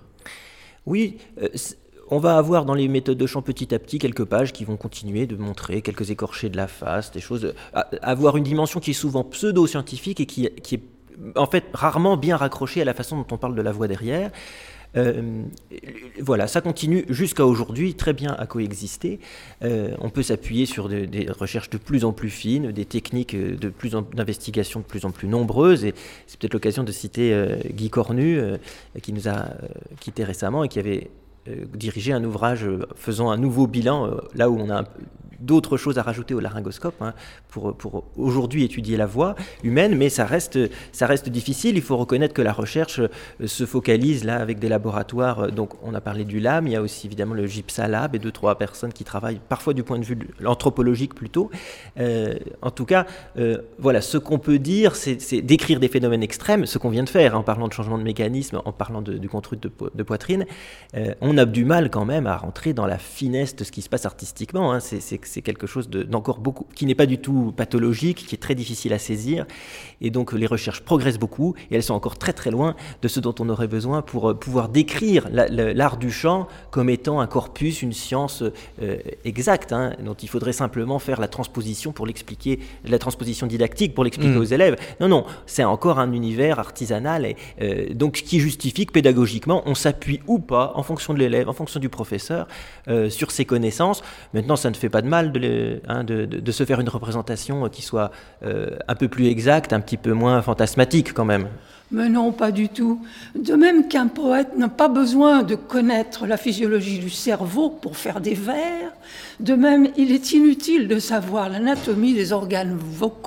Oui, euh, on va avoir dans les méthodes de chant petit à petit quelques pages qui vont continuer de montrer quelques écorchés de la face, des choses, à, avoir une dimension qui est souvent pseudo-scientifique et qui, qui est en fait rarement bien raccrochée à la façon dont on parle de la voix derrière. Euh, voilà, ça continue jusqu'à aujourd'hui très bien à coexister. Euh, on peut s'appuyer sur de, des recherches de plus en plus fines, des techniques de plus en, d'investigation de plus en plus nombreuses. Et c'est peut-être l'occasion de citer euh, Guy Cornu, euh, qui nous a euh, quittés récemment et qui avait euh, dirigé un ouvrage euh, faisant un nouveau bilan, euh, là où on a un, d'autres choses à rajouter au laryngoscope, hein, pour, pour aujourd'hui étudier la voix humaine, mais ça reste, ça reste difficile. Il faut reconnaître que la recherche euh, se focalise là avec des laboratoires, euh, donc on a parlé du L A M, il y a aussi évidemment le GIPSA Lab et deux, trois personnes qui travaillent parfois du point de vue anthropologique plutôt. Euh, en tout cas, euh, voilà, ce qu'on peut dire, c'est, c'est décrire des phénomènes extrêmes, ce qu'on vient de faire, hein, en parlant de changement de mécanisme, en parlant de, du contrôle de, de poitrine. Euh, on a du mal quand même à rentrer dans la finesse de ce qui se passe artistiquement, hein. c'est, c'est c'est quelque chose de, d'encore beaucoup, qui n'est pas du tout pathologique, qui est très difficile à saisir. Et donc, les recherches progressent beaucoup et elles sont encore très très loin de ce dont on aurait besoin pour pouvoir décrire la, la, l'art du chant comme étant un corpus, une science euh, exacte, hein, dont il faudrait simplement faire la transposition pour l'expliquer, la transposition didactique pour l'expliquer mmh. aux élèves. Non, non, c'est encore un univers artisanal et euh, donc qui justifie que pédagogiquement, on s'appuie ou pas, en fonction de l'élève, en fonction du professeur, euh, sur ses connaissances. Maintenant, ça ne fait pas de mal de, les, hein, de, de, de se faire une représentation qui soit euh, un peu plus exacte, un petit peu moins fantasmatique quand même. Mais non, pas du tout. De même qu'un poète n'a pas besoin de connaître la physiologie du cerveau pour faire des vers, de même, il est inutile de savoir l'anatomie des organes vocaux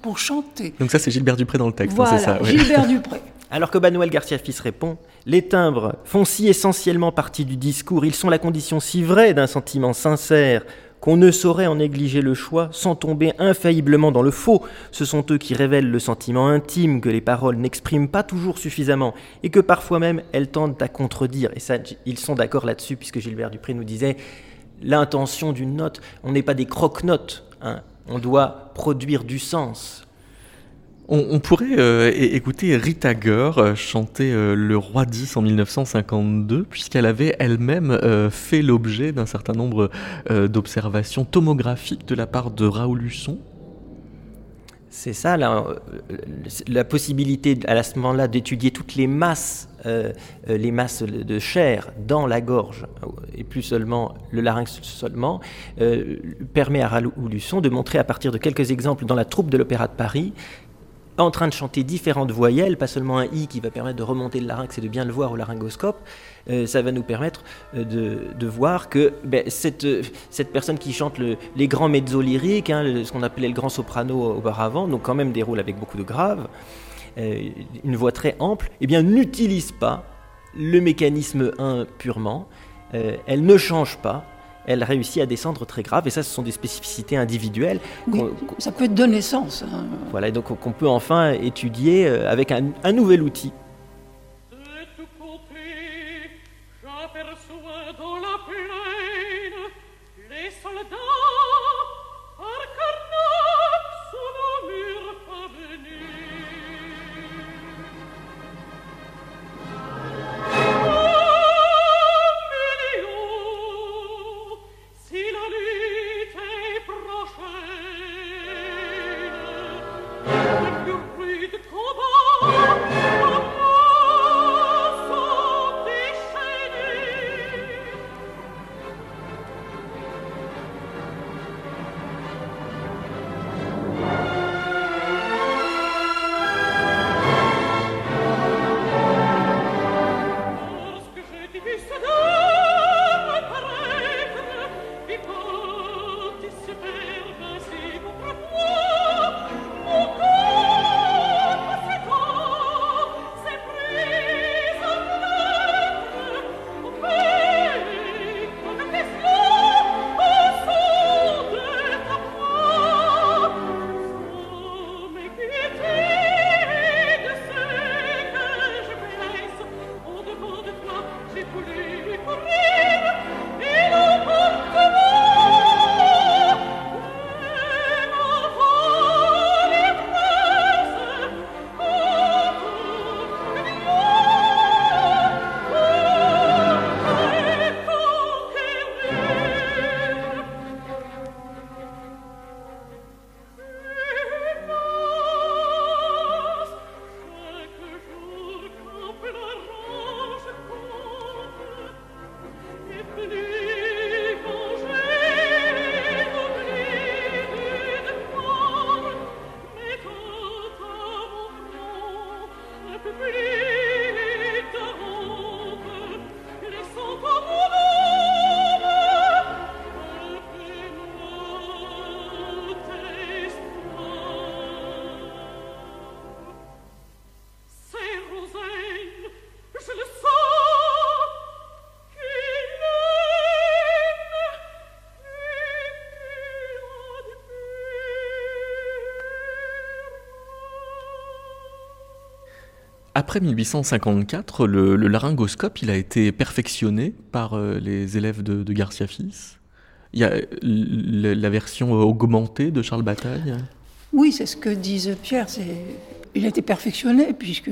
pour chanter. Donc ça, c'est Gilbert Dupré dans le texte, voilà, hein, c'est ça ouais. Gilbert Dupré. Alors que Manuel Garcia Fils répond « Les timbres font si essentiellement partie du discours, ils sont la condition si vraie d'un sentiment sincère qu'on ne saurait en négliger le choix sans tomber infailliblement dans le faux. Ce sont eux qui révèlent le sentiment intime que les paroles n'expriment pas toujours suffisamment et que parfois même elles tendent à contredire. » Et ça, ils sont d'accord là-dessus puisque Gilbert Dupré nous disait « L'intention d'une note, on n'est pas des croque-notes, hein, on doit produire du sens. » On, on pourrait euh, écouter Rita Geur euh, chanter euh, Le Roi dix en dix-neuf cent cinquante-deux, puisqu'elle avait elle-même euh, fait l'objet d'un certain nombre euh, d'observations tomographiques de la part de Raoul Husson. C'est ça, la, la possibilité à ce moment-là d'étudier toutes les masses, euh, les masses de chair dans la gorge, et plus seulement le larynx seulement, euh, permet à Raoul Husson de montrer à partir de quelques exemples dans la troupe de l'Opéra de Paris, en train de chanter différentes voyelles, pas seulement un i qui va permettre de remonter le larynx et de bien le voir au laryngoscope, euh, ça va nous permettre euh, de, de voir que ben, cette, cette personne qui chante le, les grands mezzo lyriques, hein, le, ce qu'on appelait le grand soprano auparavant, donc quand même des rôles avec beaucoup de graves, euh, une voix très ample, eh bien n'utilise pas le mécanisme un purement, euh, elle ne change pas, elle réussit à descendre très grave, et ça, ce sont des spécificités individuelles. Oui, ça peut être de naissance. Hein. Voilà, et donc qu'on peut enfin étudier avec un, un nouvel outil. De tous côtés, j'aperçois dans la plaine les soldats par Carnac sous nos murs parvenus. Après mille huit cent cinquante-quatre, le, le laryngoscope il a été perfectionné par euh, les élèves de, de Garcia Fils. Il y a l- la version augmentée de Charles Bataille. Oui, c'est ce que disent Pierre. C'est... Il a été perfectionné puisque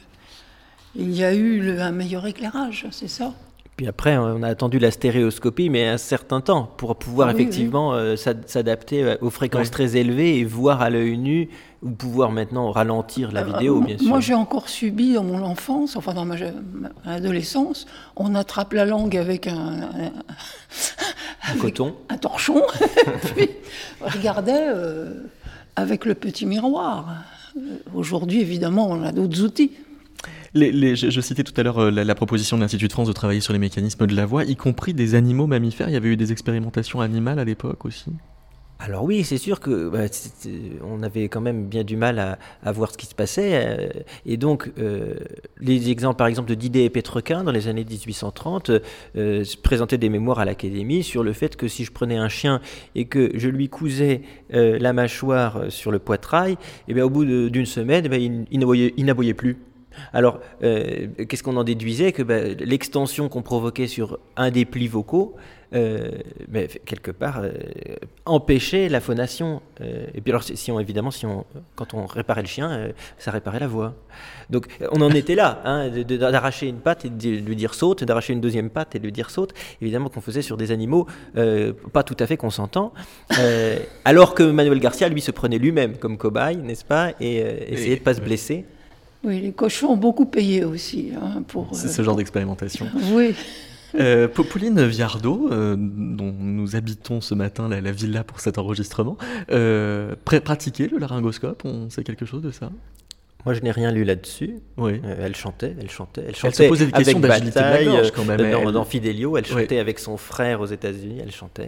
il y a eu le, un meilleur éclairage, c'est ça. Puis après, on a attendu la stéréoscopie, mais un certain temps, pour pouvoir oui, effectivement oui. Euh, s'adapter aux fréquences ouais. très élevées et voir à l'œil nu, ou pouvoir maintenant ralentir la vidéo, euh, bien sûr. Moi, j'ai encore subi dans mon enfance, enfin dans ma, ma adolescence, on attrape la langue avec un, un, un coton, un torchon, puis on regardait euh, avec le petit miroir. Aujourd'hui, évidemment, on a d'autres outils. Les, les, je, je citais tout à l'heure euh, la, la proposition de l'Institut de France de travailler sur les mécanismes de la voix, y compris des animaux mammifères. Il y avait eu des expérimentations animales à l'époque aussi. Alors oui, c'est sûr que bah, on avait quand même bien du mal à, à voir ce qui se passait. Euh, et donc, euh, les exemples, par exemple, de Didet et Pétrequin, dans les années dix-huit cent trente, euh, présentaient des mémoires à l'Académie sur le fait que si je prenais un chien et que je lui cousais euh, la mâchoire sur le poitrail, et bien, au bout de, d'une semaine, eh bien, il, il, n'aboyait, il n'aboyait plus. Alors, euh, qu'est-ce qu'on en déduisait? Que ben, l'extension qu'on provoquait sur un des plis vocaux, euh, ben, quelque part, euh, empêchait la phonation. Euh, et puis alors, si on, évidemment, si on, quand on réparait le chien, euh, ça réparait la voix. Donc, on en était là, hein, de, de, d'arracher une patte et de lui dire saute, d'arracher une deuxième patte et de lui dire saute. Évidemment qu'on faisait sur des animaux euh, pas tout à fait consentants. Euh, alors que Manuel Garcia, lui, se prenait lui-même comme cobaye, n'est-ce pas, et euh, essayait de ne pas se blesser. Oui, les cochons ont beaucoup payé aussi. Hein, pour, C'est euh, ce genre pour... d'expérimentation. Oui. Euh, Pauline Viardot, euh, dont nous habitons ce matin la, la villa pour cet enregistrement, euh, pr- pratiquait le laryngoscope, on sait quelque chose de ça? Moi, je n'ai rien lu là-dessus. Oui. Euh, elle chantait, elle chantait, elle Elle chantait. se posait des questions avec d'agilité Bataille, de la gorge quand même. Dans, elle... dans Fidelio, elle chantait oui. avec son frère aux États-Unis, elle chantait.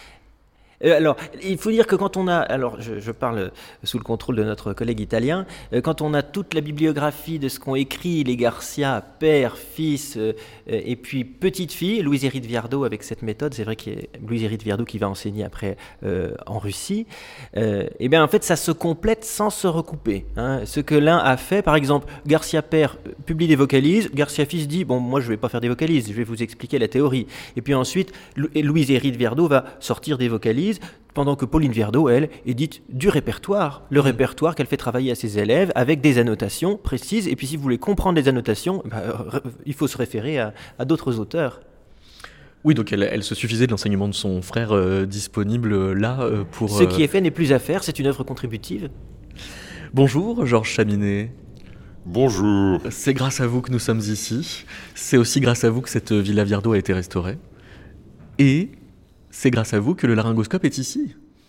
Alors, il faut dire que quand on a, alors je, je parle sous le contrôle de notre collègue italien, quand on a toute la bibliographie de ce qu'ont écrit les Garcia, père, fils, euh, et puis petite fille, Louise Hérite Viardot avec cette méthode, c'est vrai qu'il y a Louise Hérite Viardot qui va enseigner après euh, en Russie, euh, et bien en fait ça se complète sans se recouper. Hein. Ce que l'un a fait, par exemple, Garcia père publie des vocalises, Garcia fils dit, bon moi je ne vais pas faire des vocalises, je vais vous expliquer la théorie. Et puis ensuite, Louise Hérite Viardot va sortir des vocalises, pendant que Pauline Viardot, elle, édite du répertoire, le répertoire qu'elle fait travailler à ses élèves avec des annotations précises. Et puis si vous voulez comprendre les annotations, bah, il faut se référer à, à d'autres auteurs. Oui, donc elle, elle se suffisait de l'enseignement de son frère euh, disponible euh, là euh, pour... Ce qui est fait n'est plus à faire, c'est une œuvre contributive. Bonjour Georges Chaminet. Bonjour. C'est grâce à vous que nous sommes ici. C'est aussi grâce à vous que cette Villa Viardot a été restaurée. Et... c'est grâce à vous que le laryngoscope est ici.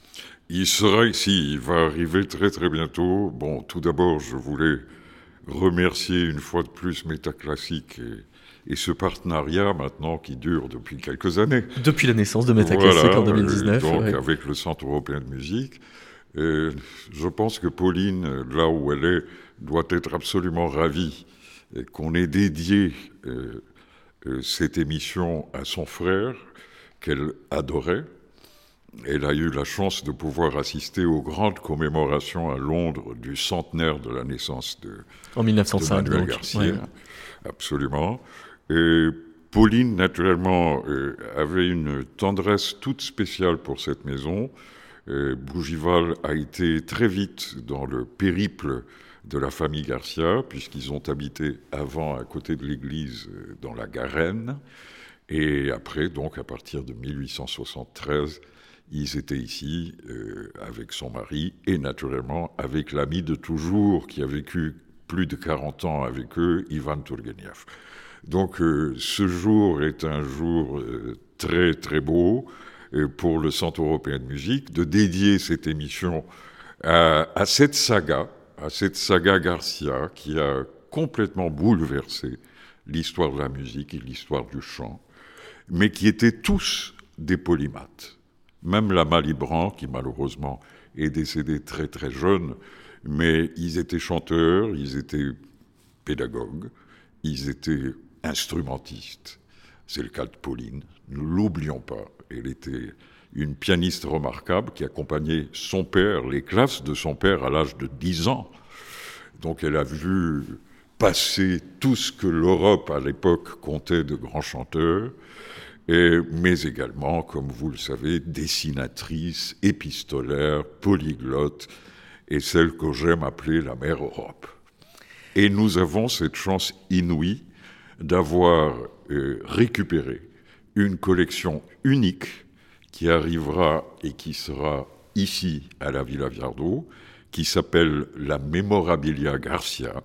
Il sera ici, il va arriver très très bientôt. Bon, tout d'abord, je voulais remercier une fois de plus Métaclassique et, et ce partenariat maintenant qui dure depuis quelques années. Depuis la naissance de Métaclassique voilà, en deux mille dix-neuf. Donc ouais. avec le Centre européen de musique. Et je pense que Pauline, là où elle est, doit être absolument ravie qu'on ait dédié euh, euh, cette émission à son frère, qu'elle adorait. Elle a eu la chance de pouvoir assister aux grandes commémorations à Londres du centenaire de la naissance de, en mille neuf cent cinq, de Manuel donc, Garcia. ouais. Absolument. Et Pauline, naturellement, euh, avait une tendresse toute spéciale pour cette maison. Et Bougival a été très vite dans le périple de la famille Garcia, puisqu'ils ont habité avant à côté de l'église dans la Garenne. Et après, donc, à partir de mille huit cent soixante-treize, ils étaient ici euh, avec son mari et naturellement avec l'ami de toujours qui a vécu plus de quarante ans avec eux, Ivan Turgenev. Donc, euh, ce jour est un jour euh, très, très beau euh, pour le Centre européen de musique, de dédier cette émission à, à cette saga, à cette saga Garcia qui a complètement bouleversé l'histoire de la musique et l'histoire du chant, mais qui étaient tous des polymathes. Même la Malibran, qui malheureusement est décédée très très jeune, mais ils étaient chanteurs, ils étaient pédagogues, ils étaient instrumentistes. C'est le cas de Pauline, ne l'oublions pas. Elle était une pianiste remarquable qui accompagnait son père, les classes de son père à l'âge de dix ans. Donc elle a vu passer tout ce que l'Europe à l'époque comptait de grands chanteurs, et, mais également, comme vous le savez, dessinatrice, épistolaire, polyglotte, et celle que j'aime appeler la mère Europe. Et nous avons cette chance inouïe d'avoir euh, récupéré une collection unique qui arrivera et qui sera ici à la Villa Viardot, qui s'appelle la Memorabilia Garcia,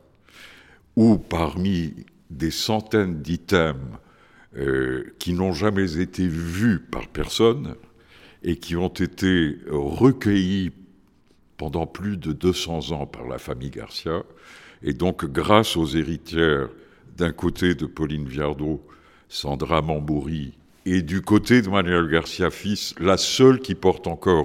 où parmi des centaines d'items euh, qui n'ont jamais été vus par personne et qui ont été recueillis pendant plus de deux cents ans par la famille Garcia, et donc grâce aux héritières d'un côté de Pauline Viardot, Sandra Mambouri, et du côté de Manuel Garcia fils, la seule qui porte encore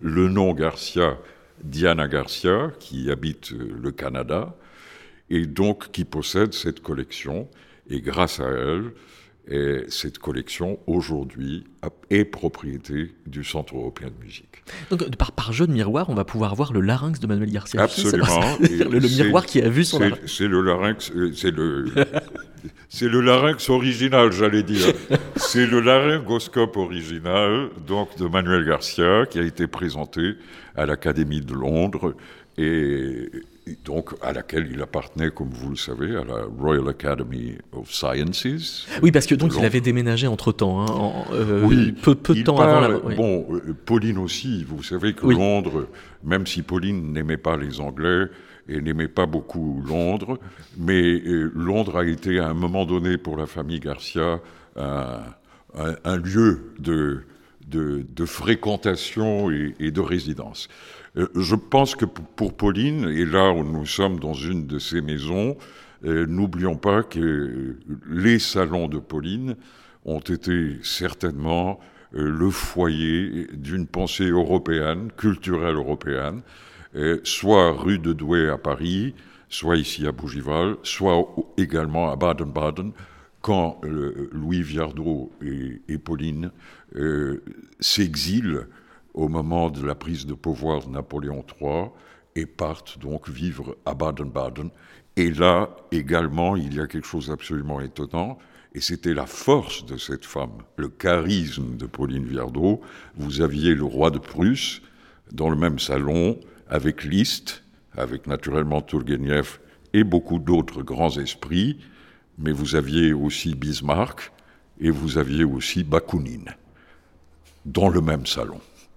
le nom Garcia, Diana Garcia, qui habite le Canada, et donc qui possède cette collection. Et grâce à elle, et cette collection, aujourd'hui, est propriété du Centre européen de musique. Donc, par, par jeu de miroir, on va pouvoir voir le larynx de Manuel Garcia. Absolument. C'est le, le miroir qui a vu son c'est, larynx. C'est le larynx, c'est le, c'est le larynx original, j'allais dire. C'est le laryngoscope original, donc, de Manuel Garcia, qui a été présenté à l'Académie de Londres et... Et donc, à laquelle il appartenait, comme vous le savez, à la Royal Academy of Sciences. Oui, parce que donc il avait déménagé entre-temps, hein, en, euh, oui, peu, peu de temps parle, avant la... Oui. Bon, euh, Pauline aussi, vous savez que oui. Londres, même si Pauline n'aimait pas les Anglais et n'aimait pas beaucoup Londres, mais euh, Londres a été à un moment donné pour la famille Garcia un, un, un lieu de, de, de fréquentation et, et de résidence. Je pense que pour Pauline, et là où nous sommes dans une de ces maisons, euh, n'oublions pas que les salons de Pauline ont été certainement euh, le foyer d'une pensée européenne, culturelle européenne, euh, soit rue de Douai à Paris, soit ici à Bougival, soit également à Baden-Baden, quand euh, Louis Viardot et, et Pauline euh, s'exilent au moment de la prise de pouvoir de Napoléon trois, et partent donc vivre à Baden-Baden. Et là, également, il y a quelque chose d'absolument étonnant, et c'était la force de cette femme, le charisme de Pauline Viardot. Vous aviez le roi de Prusse dans le même salon, avec Liszt, avec naturellement Tourguenieff, et beaucoup d'autres grands esprits, mais vous aviez aussi Bismarck, et vous aviez aussi Bakounine, dans le même salon.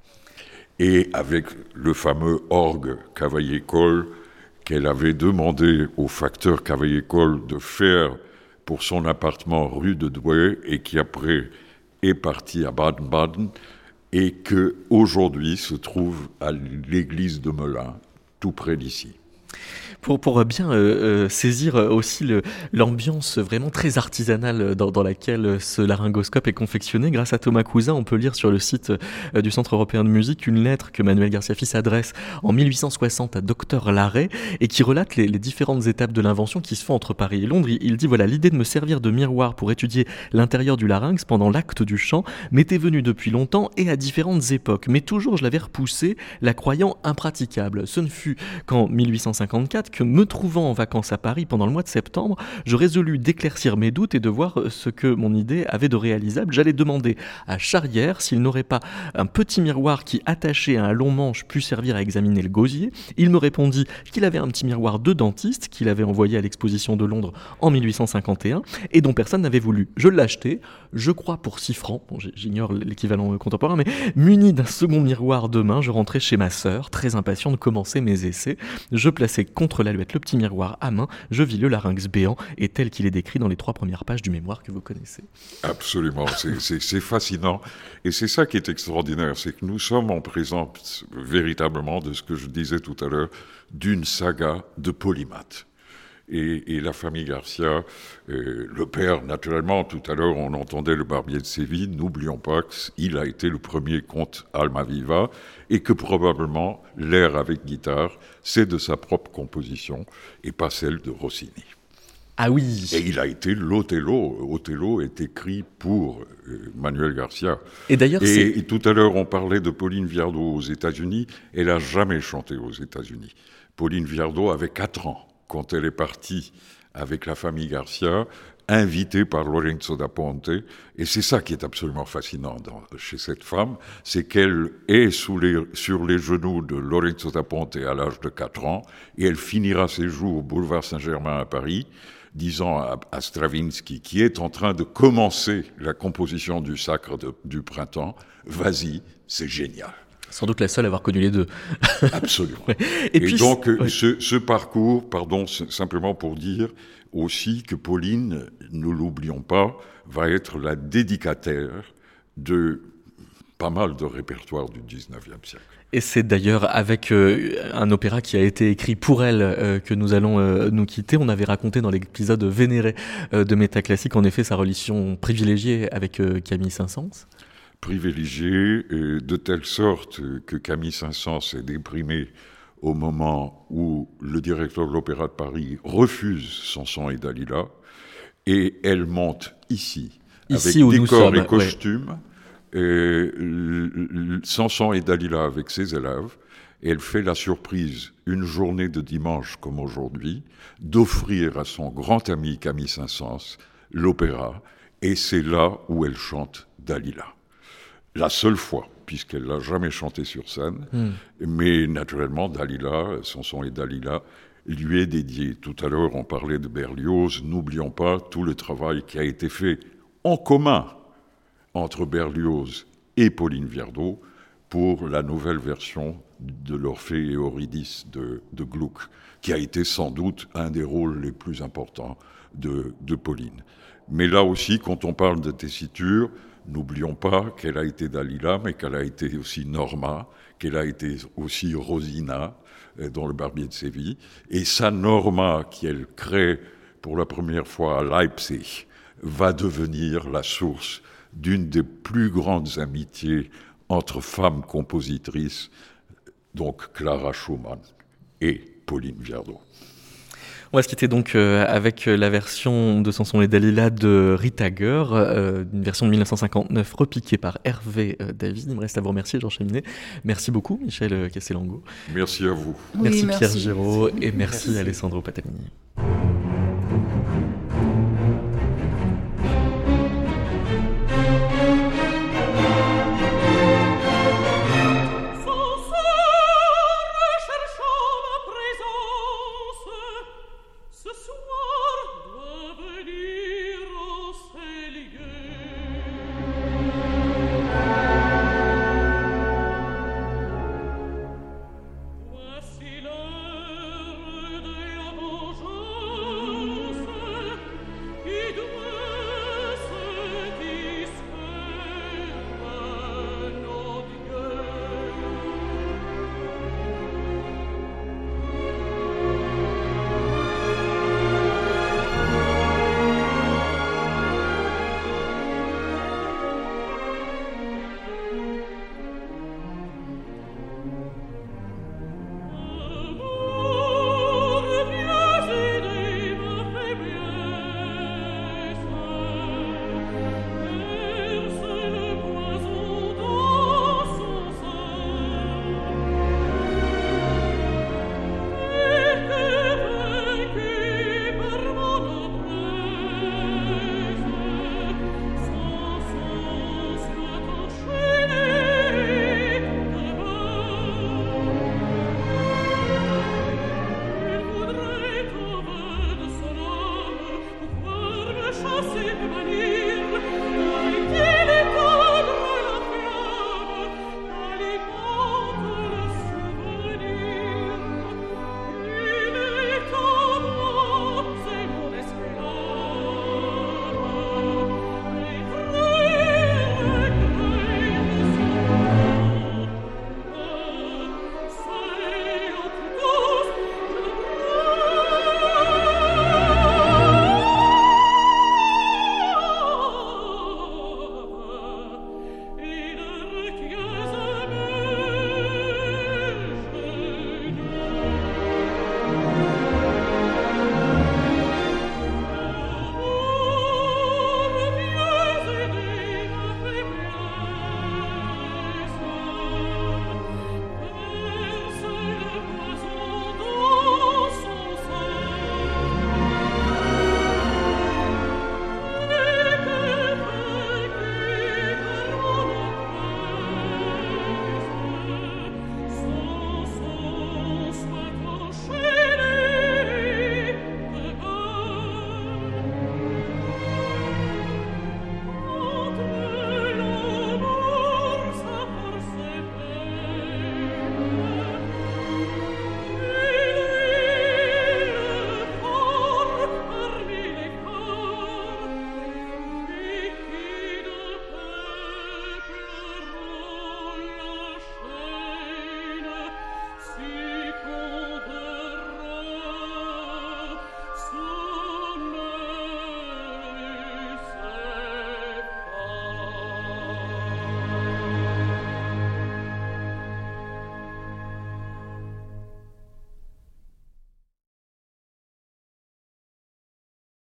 Et avec le fameux orgue Cavaillé-Coll qu'elle avait demandé au facteur Cavaillé-Coll de faire pour son appartement rue de Douai et qui après est parti à Baden-Baden et que aujourd'hui se trouve à l'église de Melun, tout près d'ici. Pour, pour bien euh, saisir aussi le, l'ambiance vraiment très artisanale dans, dans laquelle ce laryngoscope est confectionné, grâce à Thomas Cousin, on peut lire sur le site euh, du Centre européen de musique une lettre que Manuel Garcia Fils adresse en mille huit cent soixante à Docteur Larrey et qui relate les, les différentes étapes de l'invention qui se font entre Paris et Londres. Il, il dit voilà, l'idée de me servir de miroir pour étudier l'intérieur du larynx pendant l'acte du chant m'était venue depuis longtemps et à différentes époques, mais toujours je l'avais repoussée, la croyant impraticable. Ce ne fut qu'en mille huit cent cinquante-quatre que, me trouvant en vacances à Paris pendant le mois de septembre, je résolus d'éclaircir mes doutes et de voir ce que mon idée avait de réalisable. J'allais demander à Charrière s'il n'aurait pas un petit miroir qui, attaché à un long manche, pût servir à examiner le gosier. Il me répondit qu'il avait un petit miroir de dentiste qu'il avait envoyé à l'exposition de Londres en mille huit cent cinquante et un et dont personne n'avait voulu. Je l'ai acheté, je crois pour six francs, bon, j'ignore l'équivalent contemporain, mais muni d'un second miroir de main, je rentrais chez ma sœur, très impatient de commencer mes essais. Je plaçais contre l'aluette le petit miroir à main, je vis le larynx béant et tel qu'il est décrit dans les trois premières pages du mémoire que vous connaissez. Absolument, c'est, c'est, c'est fascinant. Et c'est ça qui est extraordinaire, c'est que nous sommes en présence véritablement de ce que je disais tout à l'heure, d'une saga de polymathes. Et, et la famille Garcia, euh, le père, naturellement, tout à l'heure on entendait le Barbier de Séville, n'oublions pas qu'il a été le premier comte Almaviva et que probablement l'air avec guitare, c'est de sa propre composition et pas celle de Rossini. Ah oui. Et il a été l'Othello. Othello est écrit pour euh, Manuel Garcia. Et d'ailleurs, et, c'est... et tout à l'heure, on parlait de Pauline Viardot aux États-Unis. Elle n'a jamais chanté aux États-Unis. Pauline Viardot avait quatre ans quand elle est partie avec la famille Garcia, invitée par Lorenzo da Ponte. Et c'est ça qui est absolument fascinant dans, chez cette femme, c'est qu'elle est sous les, sur les genoux de Lorenzo da Ponte à l'âge de quatre ans, et elle finira ses jours au boulevard Saint-Germain à Paris, disant à, à Stravinsky, qui est en train de commencer la composition du Sacre de, du printemps, « Vas-y, c'est génial ». Sans doute la seule à avoir connu les deux. Absolument. Ouais. Et, et puis, donc, ouais. ce, ce parcours, pardon, simplement pour dire aussi que Pauline, ne l'oublions pas, va être la dédicataire de pas mal de répertoires du dix-neuvième siècle. Et c'est d'ailleurs avec euh, un opéra qui a été écrit pour elle euh, que nous allons euh, nous quitter. On avait raconté dans l'épisode Vénéré euh, de Métaclassique, en effet, sa relation privilégiée avec euh, Camille Saint-Saëns. privilégiée, euh, de telle sorte que Camille Saint-Saëns est déprimé au moment où le directeur de l'Opéra de Paris refuse Samson et Dalila, et elle monte ici, ici avec décors sommes, et costumes, ouais. et Samson et Dalila avec ses élèves, et elle fait la surprise, une journée de dimanche comme aujourd'hui, d'offrir à son grand ami Camille Saint-Saëns l'opéra, et c'est là où elle chante Dalila. La seule fois, puisqu'elle ne l'a jamais chanté sur scène, mm. mais naturellement, Dalila, Samson et Dalila, lui est dédié. Tout à l'heure, on parlait de Berlioz, n'oublions pas tout le travail qui a été fait en commun entre Berlioz et Pauline Viardot pour la nouvelle version de l'Orphée et Eurydice de, de Gluck, qui a été sans doute un des rôles les plus importants de, de Pauline. Mais là aussi, quand on parle de tessiture, n'oublions pas qu'elle a été Dalila, mais qu'elle a été aussi Norma, qu'elle a été aussi Rosina dans Le Barbier de Séville. Et sa Norma, qu'elle crée pour la première fois à Leipzig, va devenir la source d'une des plus grandes amitiés entre femmes compositrices, donc Clara Schumann et Pauline Viardot. On va se quitter donc euh, avec la version de Samson et Dalila de Rita Gueur, euh, une version de dix-neuf cent cinquante-neuf repiquée par Hervé euh, David. Il me reste à vous remercier, Jean Cheminet. Merci beaucoup, Michel Castellango. Merci à vous. Oui, merci, merci Pierre Giraud et merci, merci. Alessandro Patamini. Money